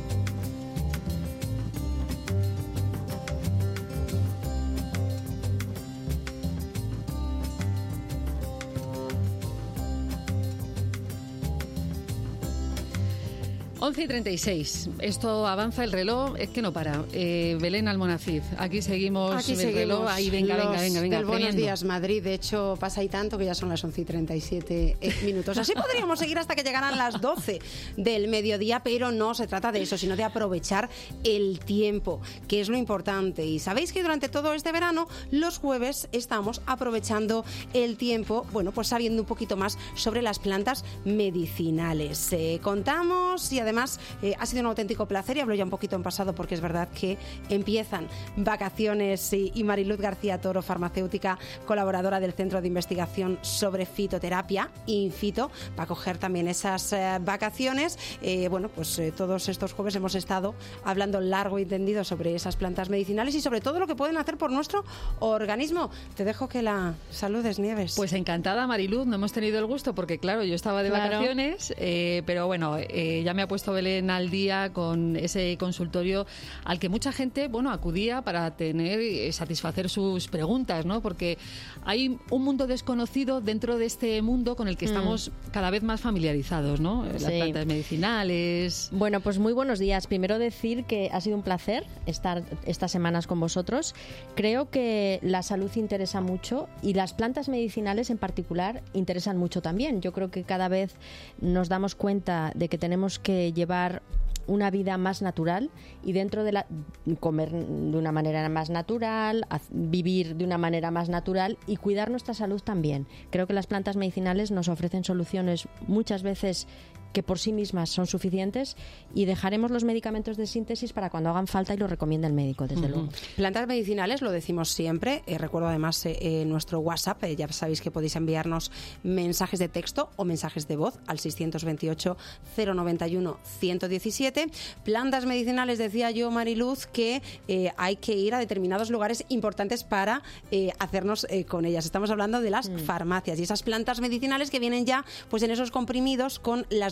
once y treinta y seis. Esto avanza el reloj, es que no para. Eh, Belén Almonacid, aquí seguimos aquí el seguimos. reloj. Ahí, venga, Los venga, venga, venga. Del Buenos premiando. días, Madrid. De hecho, pasa ahí tanto que ya son las once y treinta y siete minutos. Así podríamos seguir hasta que llegaran las doce del mediodía, pero no se trata de eso, sino de aprovechar el tiempo, que es lo importante. Y sabéis que durante todo este verano, los jueves estamos aprovechando el tiempo, bueno, pues sabiendo un poquito más sobre las plantas medicinales. Eh, contamos y además Además, eh, ha sido un auténtico placer y hablo ya un poquito en pasado porque es verdad que empiezan vacaciones y, y Mariluz García Toro, farmacéutica, colaboradora del Centro de Investigación sobre Fitoterapia, Infito, va a coger también esas eh, vacaciones. Eh, bueno, pues eh, todos estos jueves hemos estado hablando largo y tendido sobre esas plantas medicinales y sobre todo lo que pueden hacer por nuestro organismo. Te dejo que la saludes, Nieves. Pues encantada, Mariluz. No hemos tenido el gusto porque, claro, yo estaba de Claro. vacaciones, eh, pero bueno, eh, ya me ha puesto Belén al día con ese consultorio al que mucha gente, bueno, acudía para tener eh, satisfacer sus preguntas, ¿no? Porque hay un mundo desconocido dentro de este mundo con el que estamos mm. cada vez más familiarizados, ¿no? Las Sí. plantas medicinales. Bueno, pues muy buenos días. Primero decir que ha sido un placer estar estas semanas con vosotros. Creo que la salud interesa mucho y las plantas medicinales en particular interesan mucho también. Yo creo que cada vez nos damos cuenta de que tenemos que llevar una vida más natural y dentro de la comer de una manera más natural, haz- vivir de una manera más natural y cuidar nuestra salud también. Creo que las plantas medicinales nos ofrecen soluciones muchas veces que por sí mismas son suficientes y dejaremos los medicamentos de síntesis para cuando hagan falta y lo recomienda el médico, desde Uh-huh. luego. Plantas medicinales, lo decimos siempre. Eh, recuerdo además eh, eh, nuestro WhatsApp. Eh, ya sabéis que podéis enviarnos mensajes de texto o mensajes de voz al seiscientos veintiocho, cero noventa y uno, ciento diecisiete. Plantas medicinales, decía yo, Mariluz, que eh, hay que ir a determinados lugares importantes para eh, hacernos eh, con ellas. Estamos hablando de las Mm. farmacias y esas plantas medicinales que vienen ya pues en esos comprimidos con las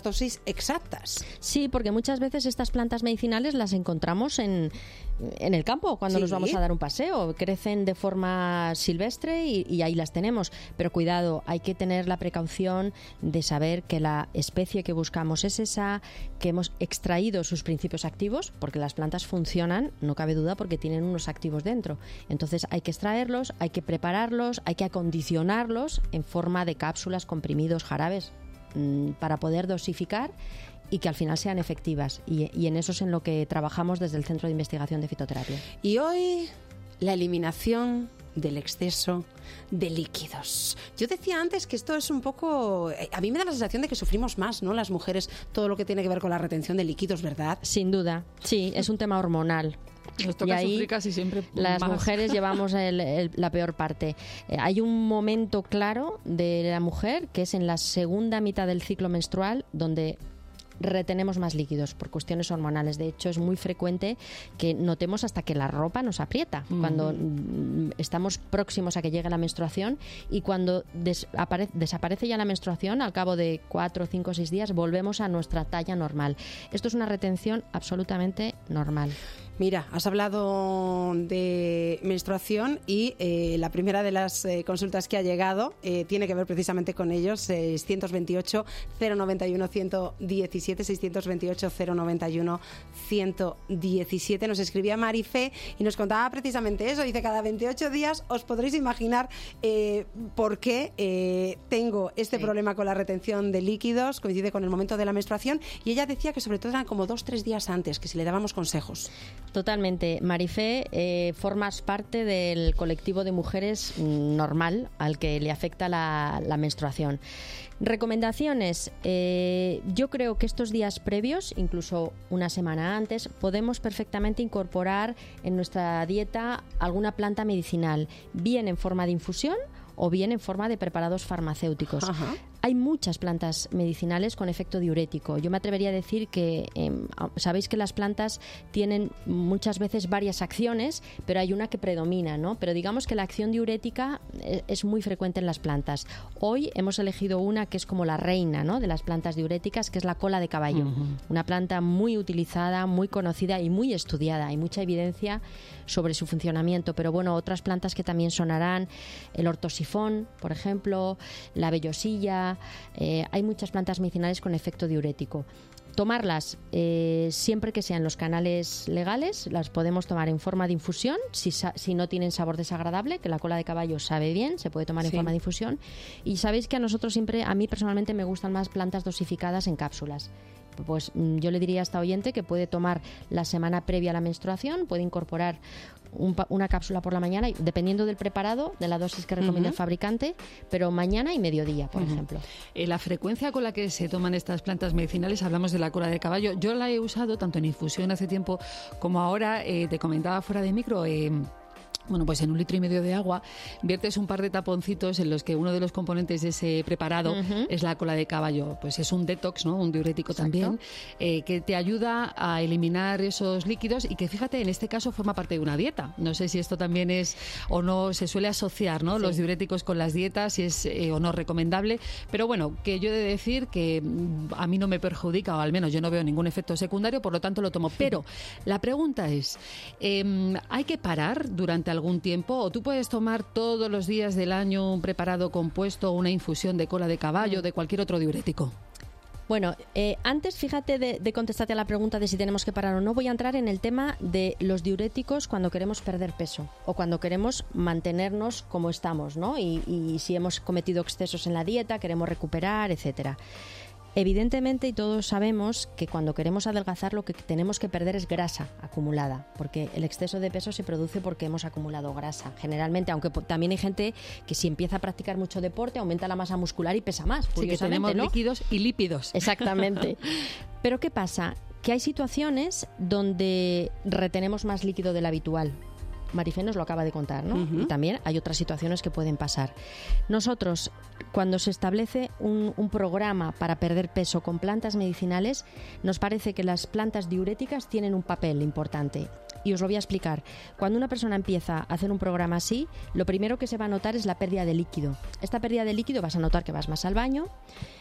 dosis exactas. Sí, porque muchas veces estas plantas medicinales las encontramos en, en el campo cuando Sí. nos vamos a dar un paseo. Crecen de forma silvestre y, y ahí las tenemos. Pero cuidado, hay que tener la precaución de saber que la especie que buscamos es esa, que hemos extraído sus principios activos, porque las plantas funcionan, no cabe duda, porque tienen unos activos dentro. Entonces hay que extraerlos, hay que prepararlos, hay que acondicionarlos en forma de cápsulas, comprimidos, jarabes, mmm, para poder dosificar y que al final sean efectivas. Y, y en eso es en lo que trabajamos desde el Centro de Investigación de Fitoterapia. Y hoy, la eliminación del exceso de líquidos. Yo decía antes que esto es un poco... A mí me da la sensación de que sufrimos más, ¿no?, las mujeres, todo lo que tiene que ver con la retención de líquidos, ¿verdad? Sin duda, sí, es un tema hormonal. Nos toca Y ahí sufrir casi siempre las más. mujeres llevamos el- el- la peor parte. Eh, hay un momento claro de la mujer que es en la segunda mitad del ciclo menstrual, donde retenemos más líquidos por cuestiones hormonales. De hecho, es muy frecuente que notemos hasta que la ropa nos aprieta Mm. cuando mm, estamos próximos a que llegue la menstruación, y cuando des- apare- desaparece ya la menstruación, al cabo de cuatro, cinco, seis días, volvemos a nuestra talla normal. Esto es una retención absolutamente normal. Mira, has hablado de menstruación y eh, la primera de las eh, consultas que ha llegado eh, tiene que ver precisamente con ellos. seiscientos veintiocho, cero noventa y uno, ciento diecisiete, seiscientos veintiocho, cero noventa y uno, ciento diecisiete. Nos escribía Marifé y nos contaba precisamente eso. Dice, cada veintiocho días os podréis imaginar eh, por qué eh, tengo este Sí. problema con la retención de líquidos, coincide con el momento de la menstruación, y ella decía que sobre todo eran como dos, tres días antes, que si le dábamos consejos. Totalmente. Marifé, eh, formas parte del colectivo de mujeres mm, normal al que le afecta la, la menstruación. Recomendaciones. Eh, yo creo que estos días previos, incluso una semana antes, podemos perfectamente incorporar en nuestra dieta alguna planta medicinal, bien en forma de infusión o bien en forma de preparados farmacéuticos. Ajá. Hay muchas plantas medicinales con efecto diurético. Yo me atrevería a decir que eh, sabéis que las plantas tienen muchas veces varias acciones, pero hay una que predomina, ¿no? Pero digamos que la acción diurética eh, es muy frecuente en las plantas. Hoy hemos elegido una que es como la reina, ¿no?, de las plantas diuréticas, que es la cola de caballo. Ujú. Una planta muy utilizada, muy conocida y muy estudiada. Hay mucha evidencia sobre su funcionamiento, pero bueno, otras plantas que también sonarán, el ortosifón, por ejemplo, la vellosilla. Eh, hay muchas plantas medicinales con efecto diurético. Tomarlas eh, siempre que sean los canales legales, las podemos tomar en forma de infusión, si, sa- si no tienen sabor desagradable, que la cola de caballo sabe bien, se puede tomar en Sí. forma de infusión. Y sabéis que a nosotros siempre, a mí personalmente me gustan más plantas dosificadas en cápsulas. Pues mm, yo le diría a esta oyente que puede tomar la semana previa a la menstruación, puede incorporar un pa- una cápsula por la mañana, y- dependiendo del preparado, de la dosis que recomienda Ujú. el fabricante, pero mañana y mediodía, por Ujú. ejemplo. Eh, la frecuencia con la que se toman estas plantas medicinales, hablamos de la cola de caballo. Yo la he usado tanto en infusión hace tiempo como ahora. Eh, te comentaba fuera de micro. Eh, Bueno, pues en un litro y medio de agua viertes un par de taponcitos en los que uno de los componentes de ese preparado Ujú. es la cola de caballo. Pues es un detox, ¿no?, un diurético Exacto. también, eh, que te ayuda a eliminar esos líquidos y que, fíjate, en este caso forma parte de una dieta. No sé si esto también es o no, se suele asociar, ¿no?, Sí. los diuréticos con las dietas, si es eh, o no recomendable. Pero bueno, que yo he de decir que mm, a mí no me perjudica, o al menos yo no veo ningún efecto secundario, por lo tanto lo tomo. Pero la pregunta es, eh, ¿hay que parar durante algún tiempo, o tú puedes tomar todos los días del año un preparado compuesto, una infusión de cola de caballo, de cualquier otro diurético? Bueno, eh, antes, fíjate, de, de contestarte a la pregunta de si tenemos que parar o no, voy a entrar en el tema de los diuréticos cuando queremos perder peso o cuando queremos mantenernos como estamos, ¿no? Y, y si hemos cometido excesos en la dieta, queremos recuperar, etcétera. Evidentemente, y todos sabemos que cuando queremos adelgazar lo que tenemos que perder es grasa acumulada, porque el exceso de peso se produce porque hemos acumulado grasa, generalmente, aunque po- también hay gente que si empieza a practicar mucho deporte aumenta la masa muscular y pesa más. Sí, que curiosamente, tenemos ¿no? líquidos y lípidos. Exactamente. Pero ¿qué pasa? Que hay situaciones donde retenemos más líquido del habitual. Marifé nos lo acaba de contar, ¿no? Ujú. Y también hay otras situaciones que pueden pasar. Nosotros, cuando se establece un, un programa para perder peso con plantas medicinales, nos parece que las plantas diuréticas tienen un papel importante. Y os lo voy a explicar. Cuando una persona empieza a hacer un programa así, lo primero que se va a notar es la pérdida de líquido. Esta pérdida de líquido vas a notar que vas más al baño,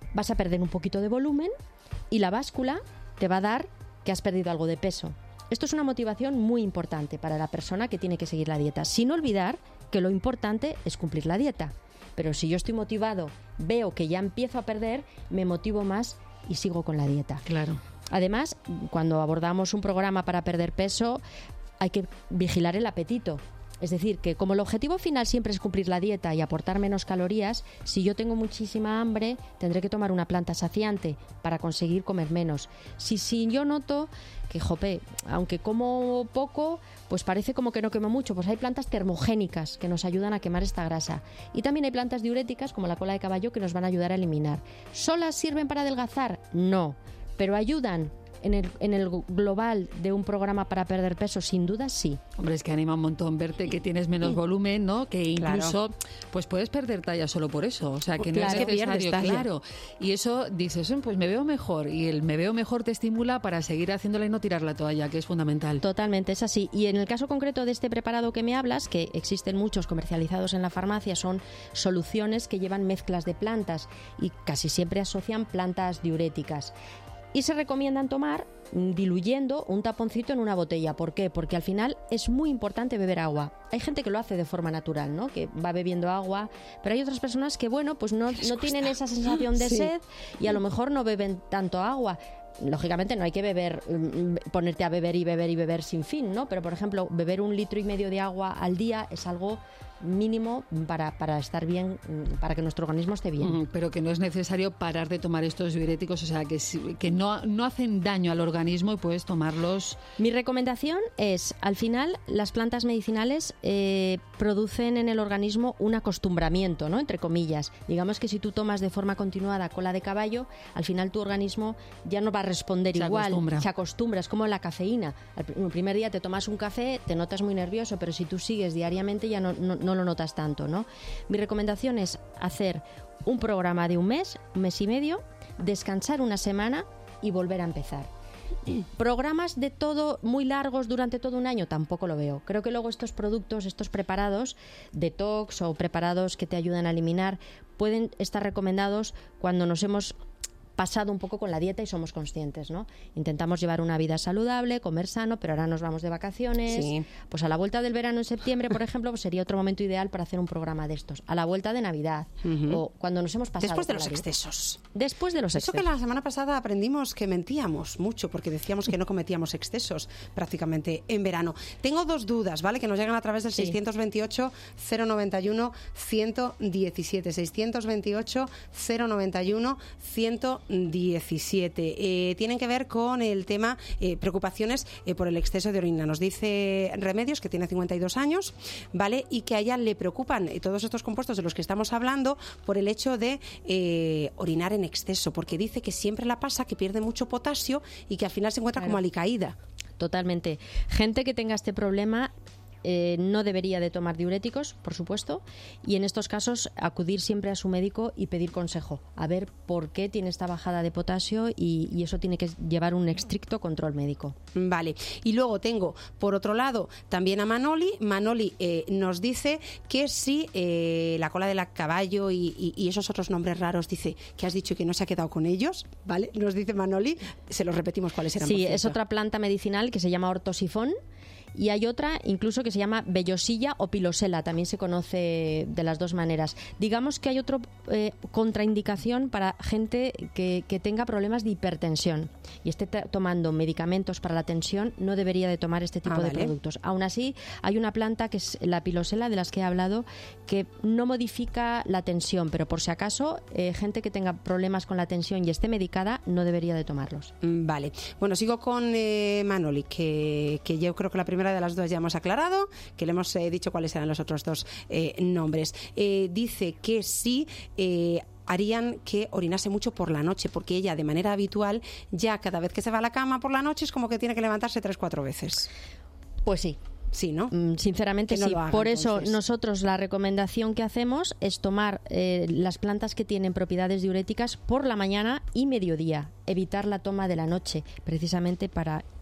vas a perder un poquito de volumen y la báscula te va a dar que has perdido algo de peso. Esto es una motivación muy importante para la persona que tiene que seguir la dieta, sin olvidar que lo importante es cumplir la dieta. Pero si yo estoy motivado, veo que ya empiezo a perder, me motivo más y sigo con la dieta. Claro. Además, cuando abordamos un programa para perder peso, hay que vigilar el apetito. Es decir, que como el objetivo final siempre es cumplir la dieta y aportar menos calorías, si yo tengo muchísima hambre, tendré que tomar una planta saciante para conseguir comer menos. Si, si yo noto que, jope, aunque como poco, pues parece como que no quemo mucho, pues hay plantas termogénicas que nos ayudan a quemar esta grasa. Y también hay plantas diuréticas como la cola de caballo que nos van a ayudar a eliminar. ¿Solas sirven para adelgazar? No, pero ayudan. En el, en el global de un programa para perder peso, sin duda sí. Hombre, es que anima un montón verte que tienes menos volumen, ¿no? Que incluso Claro. pues puedes perder talla solo por eso. O sea, que no Claro. es Es que pierdes necesario, talla. claro. Y eso dices, pues me veo mejor. Y el me veo mejor te estimula para seguir haciéndola y no tirar la toalla, que es fundamental. Totalmente, es así. Y en el caso concreto de este preparado que me hablas, que existen muchos comercializados en la farmacia, son soluciones que llevan mezclas de plantas y casi siempre asocian plantas diuréticas. Y se recomiendan tomar diluyendo un taponcito en una botella. ¿Por qué? Porque al final es muy importante beber agua. Hay gente que lo hace de forma natural, ¿no? Que va bebiendo agua, pero hay otras personas que, bueno, pues no, no tienen esa sensación de Sí. sed y a lo mejor no beben tanto agua. Lógicamente no hay que beber, mm, ponerte a beber y beber y beber sin fin, ¿no? Pero, por ejemplo, beber un litro y medio de agua al día es algo mínimo para, para estar bien, para que nuestro organismo esté bien. Mm, Pero que no es necesario parar de tomar estos diuréticos, o sea, que, si- que no, no hacen daño al organismo y puedes tomarlos. Mi recomendación es, al final, las plantas medicinales eh, producen en el organismo un acostumbramiento, ¿no? Entre comillas. Digamos que si tú tomas de forma continuada cola de caballo, al final tu organismo ya no va a responder Se igual. acostumbra. Se acostumbra, es como la cafeína. Al pr- el primer día te tomas un café, te notas muy nervioso, pero si tú sigues diariamente ya no, no, no lo notas tanto, ¿no? Mi recomendación es hacer un programa de un mes, un mes y medio, descansar una semana y volver a empezar. Programas de todo muy largos durante todo un año tampoco lo veo. Creo que luego estos productos, estos preparados, detox o preparados que te ayudan a eliminar, pueden estar recomendados cuando nos hemos pasado un poco con la dieta y somos conscientes, ¿no? Intentamos llevar una vida saludable, comer sano, pero ahora nos vamos de vacaciones. Sí. Pues a la vuelta del verano en septiembre, por ejemplo, pues sería otro momento ideal para hacer un programa de estos. A la vuelta de Navidad Ujú. o cuando nos hemos pasado Después de con los la dieta. excesos. Después de los Eso que excesos. la semana pasada aprendimos que mentíamos mucho porque decíamos que no cometíamos excesos prácticamente en verano. Tengo dos dudas, ¿vale? Que nos llegan a través del Sí. seiscientos veintiocho, cero noventa y uno, ciento diecisiete. seiscientos veintiocho, cero noventa y uno, ciento diecisiete. Eh, tienen que ver con el tema eh, preocupaciones eh, por el exceso de orina. Nos dice Remedios, que tiene cincuenta y dos años, ¿vale? Y que a ella le preocupan eh, todos estos compuestos de los que estamos hablando por el hecho de eh, orinar en exceso, porque dice que siempre la pasa, que pierde mucho potasio y que al final se encuentra Claro. como alicaída. Totalmente. Gente que tenga este problema eh, no debería de tomar diuréticos, por supuesto, y en estos casos acudir siempre a su médico y pedir consejo, a ver por qué tiene esta bajada de potasio y, y eso tiene que llevar un estricto control médico. Vale. Y luego tengo, por otro lado, también a Manoli. Manoli eh, nos dice que si eh, la cola de la caballo y, y- y esos otros nombres raros, dice que has dicho que no se ha quedado con ellos, ¿vale? Nos dice Manoli, se los repetimos cuáles eran. Sí, por es cierto. otra planta medicinal que se llama ortosifón. Y hay otra incluso que se llama vellosilla o pilosela, también se conoce de las dos maneras. Digamos que hay otra eh, contraindicación para gente que, que tenga problemas de hipertensión y esté t- tomando medicamentos para la tensión, no debería de tomar este tipo Ah, de vale. productos. Aún así, hay una planta que es la pilosela, de las que he hablado, que no modifica la tensión, pero por si acaso, eh, gente que tenga problemas con la tensión y esté medicada, no debería de tomarlos. Mm, Vale. Bueno, sigo con eh, Manoli, que, que yo creo que la primera de las dos ya hemos aclarado, que le hemos eh, dicho cuáles eran los otros dos eh, nombres. Eh, dice que sí eh, harían que orinase mucho por la noche, porque ella de manera habitual ya cada vez que se va a la cama por la noche es como que tiene que levantarse tres, cuatro veces. Pues sí. Sí, ¿no? Mm, Sinceramente Que no sí. lo haga, Por eso entonces. nosotros la recomendación que hacemos es tomar eh, las plantas que tienen propiedades diuréticas por la mañana y mediodía. Evitar la toma de la noche, precisamente para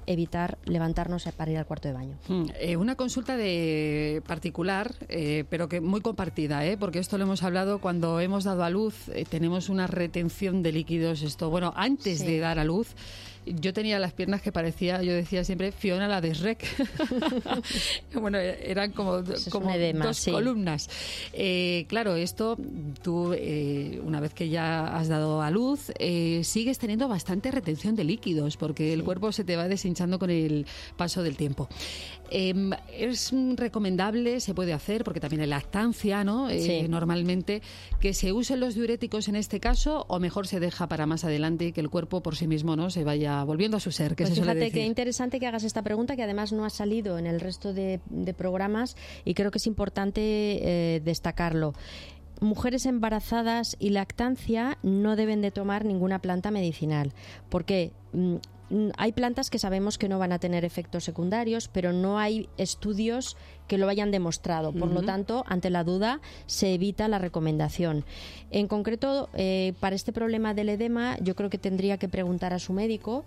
evitar levantarnos para ir al cuarto de baño. Mm, eh, una consulta de particular, eh, pero que muy compartida, ¿eh? Porque esto lo hemos hablado cuando hemos dado a luz, eh, tenemos una retención de líquidos, esto, bueno, antes sí. de dar a luz. Yo tenía las piernas que parecía, yo decía siempre, Fiona la de Shrek. Bueno, eran como, como edema, dos sí. columnas. Eh, claro, esto, tú, eh, una vez que ya has dado a luz, eh, sigues teniendo bastante retención de líquidos, porque sí. el cuerpo se te va deshinchando con el paso del tiempo. Eh, es recomendable, se puede hacer, porque también en lactancia, ¿no? Eh, sí. Normalmente, que se usen los diuréticos en este caso, o mejor se deja para más adelante y que el cuerpo por sí mismo no se vaya volviendo a su ser, que pues se suele fíjate decir. Qué interesante que hagas esta pregunta, que además no ha salido en el resto de, de programas, y creo que es importante eh, destacarlo. Mujeres embarazadas y lactancia no deben de tomar ninguna planta medicinal. ¿Por qué? Hay plantas que sabemos que no van a tener efectos secundarios, pero no hay estudios que lo hayan demostrado. Por uh-huh. lo tanto, ante la duda, se evita la recomendación. En concreto, eh, para este problema del edema, yo creo que tendría que preguntar a su médico.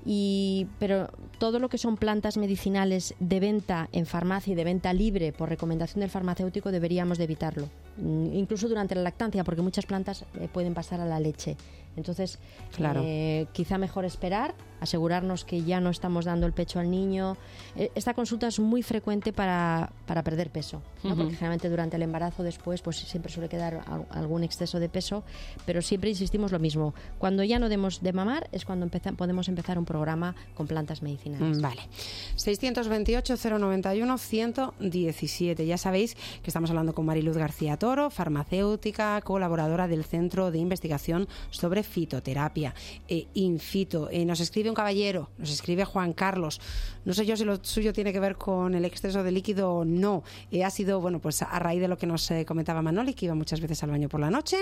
Y, pero todo lo que son plantas medicinales de venta en farmacia y de venta libre por recomendación del farmacéutico deberíamos de evitarlo, incluso durante la lactancia, porque muchas plantas eh, pueden pasar a la leche. Entonces, claro. eh, quizá mejor esperar, asegurarnos que ya no estamos dando el pecho al niño. Eh, esta consulta es muy frecuente para, para perder peso, ¿no? Uh-huh. Porque generalmente durante el embarazo después pues siempre suele quedar algún exceso de peso, pero siempre insistimos lo mismo. Cuando ya no demos de mamar es cuando empeza, podemos empezar un programa con plantas medicinales. Vale. seiscientos veintiocho, cero noventa y uno, ciento diecisiete. Ya sabéis que estamos hablando con Mariluz García Toro, farmacéutica, colaboradora del Centro de Investigación sobre Fitoterapia, eh, Infito. Eh, nos escribe un caballero, nos escribe Juan Carlos. No sé yo si lo suyo tiene que ver con el exceso de líquido o no. Eh, ha sido, bueno, pues a raíz de lo que nos eh, comentaba Manoli, que iba muchas veces al baño por la noche.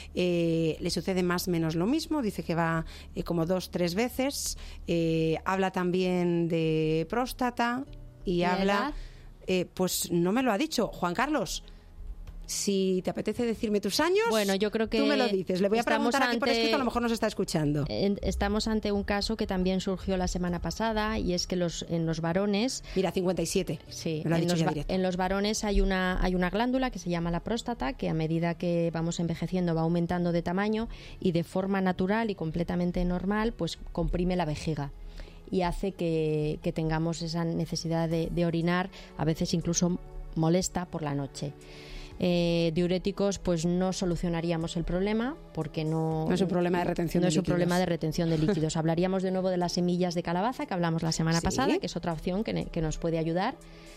Eh, le sucede más o menos lo mismo. Dice que va eh, como dos, tres veces. Eh, habla también de próstata y, ¿Y habla... Eh, pues no me lo ha dicho. Juan Carlos, si te apetece decirme tus años, bueno, yo creo que tú me lo dices. Le voy a preguntar ante, aquí por escrito, a lo mejor nos está escuchando. Estamos ante un caso que también surgió la semana pasada, y es que los en los varones... Mira, cincuenta y siete. Sí, me lo ha en, dicho los, ya directo. En los varones hay una, hay una glándula que se llama la próstata, que a medida que vamos envejeciendo va aumentando de tamaño, y de forma natural y completamente normal, pues comprime la vejiga y hace que, que tengamos esa necesidad de, de orinar, a veces incluso molesta por la noche. Eh, diuréticos, pues no solucionaríamos el problema, porque no, no es un problema de retención no de es un líquidos. problema de retención de líquidos. Hablaríamos de nuevo de las semillas de calabaza que hablamos la semana ¿Sí? pasada, que es otra opción que, que nos puede ayudar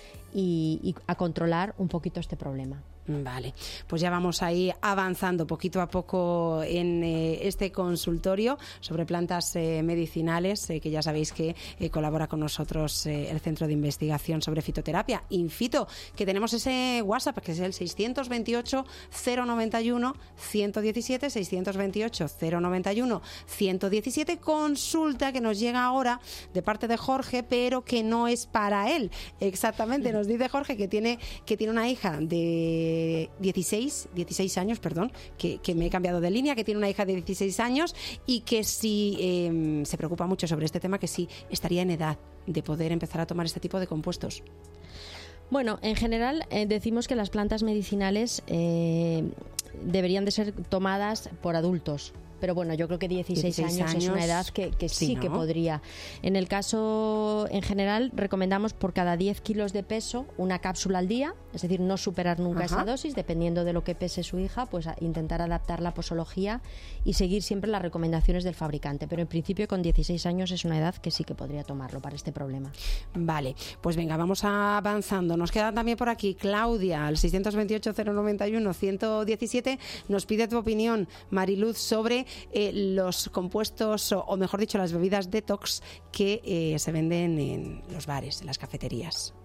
y, y a controlar un poquito este problema. Vale, pues ya vamos ahí avanzando poquito a poco en eh, este consultorio sobre plantas eh, medicinales, eh, que ya sabéis que eh, colabora con nosotros eh, el Centro de Investigación sobre Fitoterapia, Infito, que tenemos ese WhatsApp que es el seiscientos veintiocho, cero noventa y uno, ciento diecisiete, seiscientos veintiocho, cero noventa y uno, ciento diecisiete, consulta que nos llega ahora de parte de Jorge, pero que no es para él. Exactamente, nos dice Jorge que tiene, que tiene una hija de dieciséis, dieciséis años, perdón, que, que me he cambiado de línea, que tiene una hija de dieciséis años y que sí eh, se preocupa mucho sobre este tema, que sí estaría en edad de poder empezar a tomar este tipo de compuestos. Bueno, en general eh, decimos que las plantas medicinales eh, deberían de ser tomadas por adultos. Pero bueno, yo creo que dieciséis, dieciséis años, años es una edad que, que sí, sí ¿no? que podría. En el caso, en general, recomendamos por cada diez kilos de peso una cápsula al día, es decir, no superar nunca Ajá. esa dosis, dependiendo de lo que pese su hija, pues intentar adaptar la posología y seguir siempre las recomendaciones del fabricante. Pero en principio con dieciséis años es una edad que sí que podría tomarlo para este problema. Vale, pues venga, vamos avanzando. Nos queda también por aquí Claudia, al seiscientos veintiocho, cero noventa y uno, ciento diecisiete, nos pide tu opinión, Mariluz, sobre Eh, los compuestos, o, o mejor dicho, las bebidas detox que eh, se venden en los bares, en las cafeterías.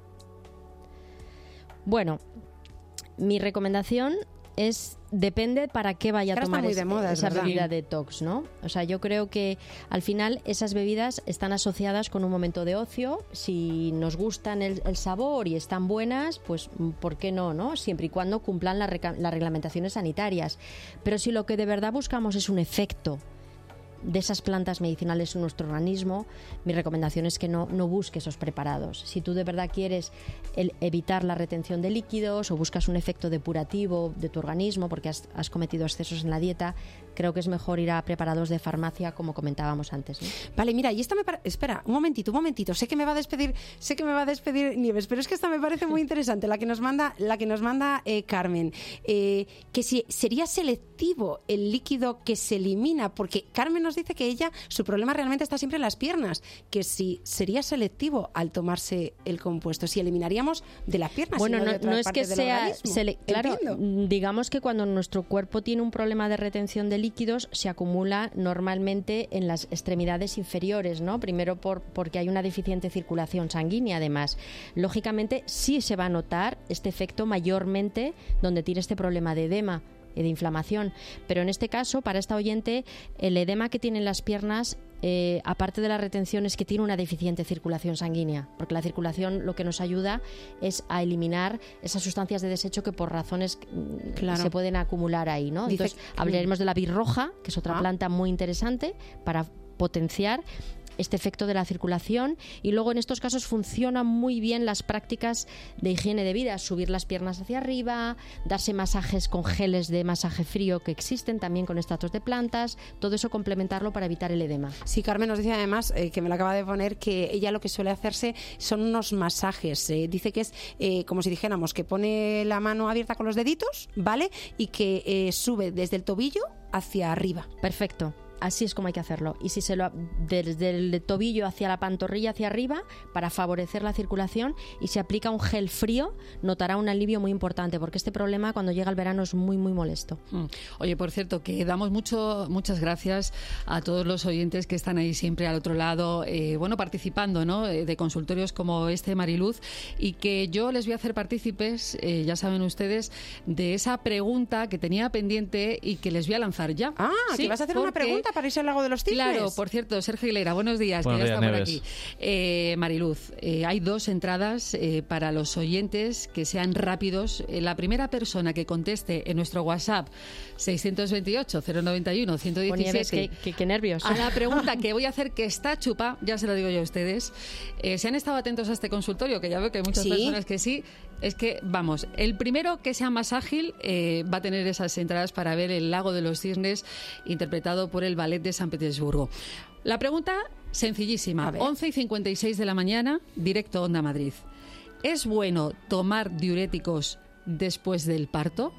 Bueno, mi recomendación es, depende para qué vaya a tomar es, moda, esa bebida detox, ¿no? O sea, yo creo que al final esas bebidas están asociadas con un momento de ocio. Si nos gustan el, el sabor y están buenas, pues ¿por qué no, no? Siempre y cuando cumplan la reca- las reglamentaciones sanitarias. Pero si lo que de verdad buscamos es un efecto de esas plantas medicinales en nuestro organismo, mi recomendación es que no, no busques esos preparados. Si tú de verdad quieres el evitar la retención de líquidos o buscas un efecto depurativo de tu organismo porque has, has cometido excesos en la dieta, creo que es mejor ir a preparados de farmacia, como comentábamos antes, ¿no? Vale, mira, y esta me parece... Espera, un momentito, un momentito. Sé que me va a despedir, sé que me va a despedir Nieves, pero es que esta me parece muy interesante, la que nos manda, la que nos manda eh, Carmen. Eh, que si sería selectivo el líquido que se elimina, porque Carmen nos dice que ella, su problema realmente está siempre en las piernas, que si sería selectivo al tomarse el compuesto, si eliminaríamos de las piernas. Bueno, sino no, de otras no es que partes del sea... organismo. Sele- claro, Entiendo. digamos que cuando nuestro cuerpo tiene un problema de retención de líquidos, se acumula normalmente en las extremidades inferiores, ¿no? Primero por, porque hay una deficiente circulación sanguínea, además. Lógicamente, sí se va a notar este efecto mayormente donde tiene este problema de edema y de inflamación. Pero en este caso, para esta oyente, el edema que tienen las piernas, eh, aparte de la retención, es que tiene una deficiente circulación sanguínea, porque la circulación lo que nos ayuda es a eliminar esas sustancias de desecho que por razones Claro. se pueden acumular ahí, ¿no? Dice- Entonces, hablaremos de la birroja, que es otra Ah. planta muy interesante para potenciar este efecto de la circulación, y luego en estos casos funcionan muy bien las prácticas de higiene de vida, subir las piernas hacia arriba, darse masajes con geles de masaje frío que existen también con extractos de plantas, todo eso complementarlo para evitar el edema. Sí, Carmen nos dice además, eh, que me lo acaba de poner, que ella lo que suele hacerse son unos masajes. Eh, dice que es eh, como si dijéramos que pone la mano abierta con los deditos, ¿vale? Y que eh, sube desde el tobillo hacia arriba. Perfecto. Así es como hay que hacerlo. Y si se lo desde el tobillo hacia la pantorrilla hacia arriba, para favorecer la circulación, y se aplica un gel frío, notará un alivio muy importante, porque este problema cuando llega el verano es muy muy molesto. Mm. Oye, por cierto, que damos mucho, muchas gracias a todos los oyentes que están ahí siempre al otro lado, eh, bueno, participando, ¿no? Eh, de consultorios como este, Mariluz, y que yo les voy a hacer partícipes, eh, ya saben ustedes, de esa pregunta que tenía pendiente y que les voy a lanzar ya. Ah, Sí, que vas a hacer una porque- pregunta para irse al lago de los cisnes. Claro, por cierto, Sergio Aguilera, buenos días, Buenos que ya días, está por Nieves. aquí. Eh, Mariluz, eh, hay dos entradas eh, para los oyentes que sean rápidos. Eh, la primera persona que conteste en nuestro WhatsApp seiscientos veintiocho, cero noventa y uno, ciento Oh, Nieves, diecisiete qué, qué- qué nervios. a la pregunta que voy a hacer, que está chupa, ya se lo digo yo a ustedes. Eh, si han estado atentos a este consultorio, que ya veo que hay muchas Sí. personas que sí, es que, vamos, el primero que sea más ágil eh, va a tener esas entradas para ver el Lago de los Cisnes, interpretado por el Ballet de San Petersburgo. La pregunta, sencillísima, A ver. once y cincuenta y seis de la mañana, directo Onda Madrid. ¿Es bueno tomar diuréticos después del parto?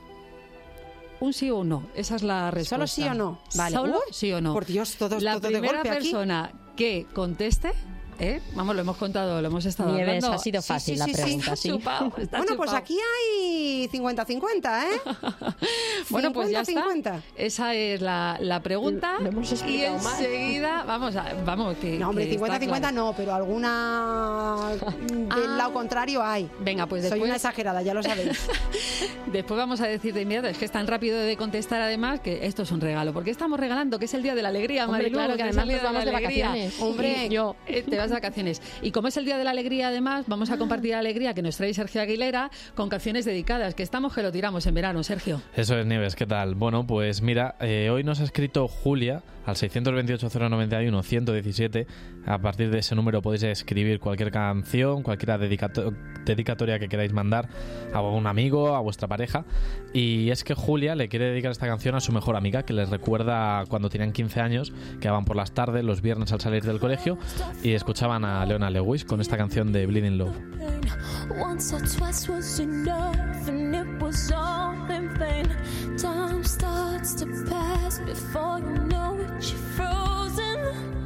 Un sí o un no, esa es la respuesta. ¿Solo sí o no? Vale. Solo Uy, sí o no. por Dios, todo- La todo de primera golpe aquí. persona que conteste, ¿eh? Vamos, lo hemos contado, lo hemos estado Nieves, hablando. ha sido Sí, fácil sí, la sí, sí. pregunta, Está sí. chupado, está Bueno, pues chupado. aquí hay cincuenta cincuenta, ¿eh? Bueno, pues ya está. cincuenta. Esa es la, la pregunta. Lo hemos Y explicado mal. enseguida, vamos, a, vamos, que. No, hombre, que cincuenta está cincuenta claro. no, pero alguna del Ah. lado contrario hay. Venga, pues Soy después, una exagerada, ya lo sabéis. después vamos a decir de inmediato, es que es tan rápido de contestar además que esto es un regalo, porque estamos regalando, que es el día de la alegría, Hombre, Mariluz, claro, que es además el día nos vamos la de alegría. vacaciones. Hombre. Y yo, eh, te vas de vacaciones. Y como es el día de la alegría, además, vamos a compartir la alegría que nos trae Sergio Aguilera con canciones dedicadas, que estamos que lo tiramos en verano, Sergio. Eso es, Nieves, ¿qué tal? Bueno, pues mira, eh, hoy nos ha escrito Julia al seiscientos veintiocho, cero noventa y uno, ciento diecisiete. A partir de ese número podéis escribir cualquier canción, cualquier dedicato- dedicatoria que queráis mandar a un amigo, a vuestra pareja. Y es que Julia le quiere dedicar esta canción a su mejor amiga, que les recuerda cuando tenían quince años, que van por las tardes, los viernes al salir del colegio, y escuchaban a Leona Lewis con esta canción de Bleeding Love. Once or twice was enough, and it was all in vain. Time starts to pass before you know it, you're frozen.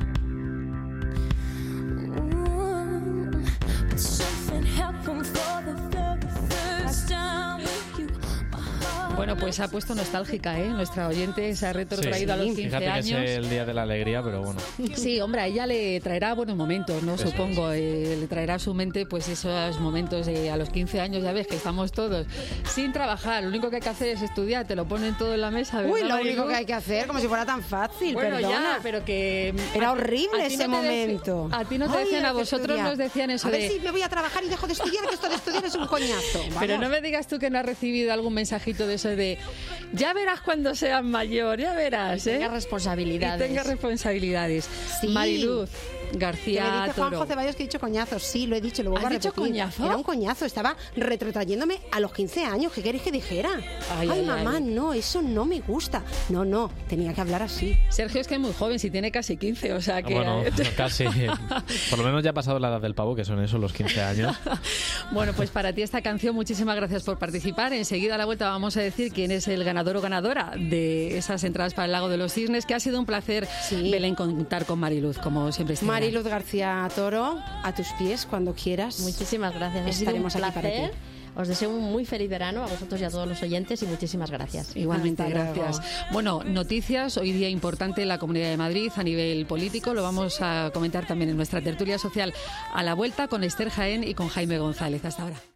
Ooh, but something happened for the very first time with you. My heart Bueno, pues se ha puesto nostálgica, ¿eh? Nuestra oyente se ha retrotraído a los quince Fíjate que años. es el día de la alegría, pero bueno. Sí, hombre, a ella le traerá buenos momentos, ¿no? Eso Supongo. Eh, le traerá a su mente pues esos momentos de a los quince años, ya ves que estamos todos sin trabajar. Lo único que hay que hacer es estudiar, te lo ponen todo en la mesa. ¿verdad, Uy, lo Mariluz? único que hay que hacer, como si fuera tan fácil, Bueno, perdona. ya, pero que... Era a- horrible a ti ese no te deci- momento. A ti no te Ay, decían, hay a que vosotros estudiar. nos decían eso A de... ver si me voy a trabajar y dejo de estudiar, que esto de estudiar es un coñazo. Pero Vamos. no me digas tú que no has recibido algún mensajito de eso eso de ya verás cuando seas mayor, ya verás, y ¿eh? tenga responsabilidades. Y tenga responsabilidades. Sí. Mariluz García Que me dice Toro. Juanjo Ceballos que he dicho coñazo. Sí, lo he dicho, lo vuelvo ¿Has a dicho repetir. coñazo? Era un coñazo, estaba retrotrayéndome a los quince años. ¿Qué queréis que dijera? Ay, Ay, ay, mamá, ay. no, eso no me gusta. No, no, tenía que hablar así. Sergio es que es muy joven, si tiene casi quince, o sea que... Bueno, casi. Por lo menos ya ha pasado la edad del pavo, que son eso, los quince años. Bueno, pues para ti esta canción, muchísimas gracias por participar. Enseguida a la vuelta vamos a decir quién es el ganador o ganadora de esas entradas para el Lago de los Cisnes, que ha sido un placer, Sí. Belén, contar con Mariluz, como siempre. Estará. Mariluz García Toro, a tus pies cuando quieras. Muchísimas gracias. Ha sido un Estaremos aquí para placer. ti. Os deseo un muy feliz verano a vosotros y a todos los oyentes y muchísimas gracias. Igualmente, Hasta luego. gracias. Bueno, noticias, hoy día importante en la Comunidad de Madrid a nivel político, lo vamos a comentar también en nuestra tertulia social a la vuelta con Esther Jaén y con Jaime González. Hasta ahora.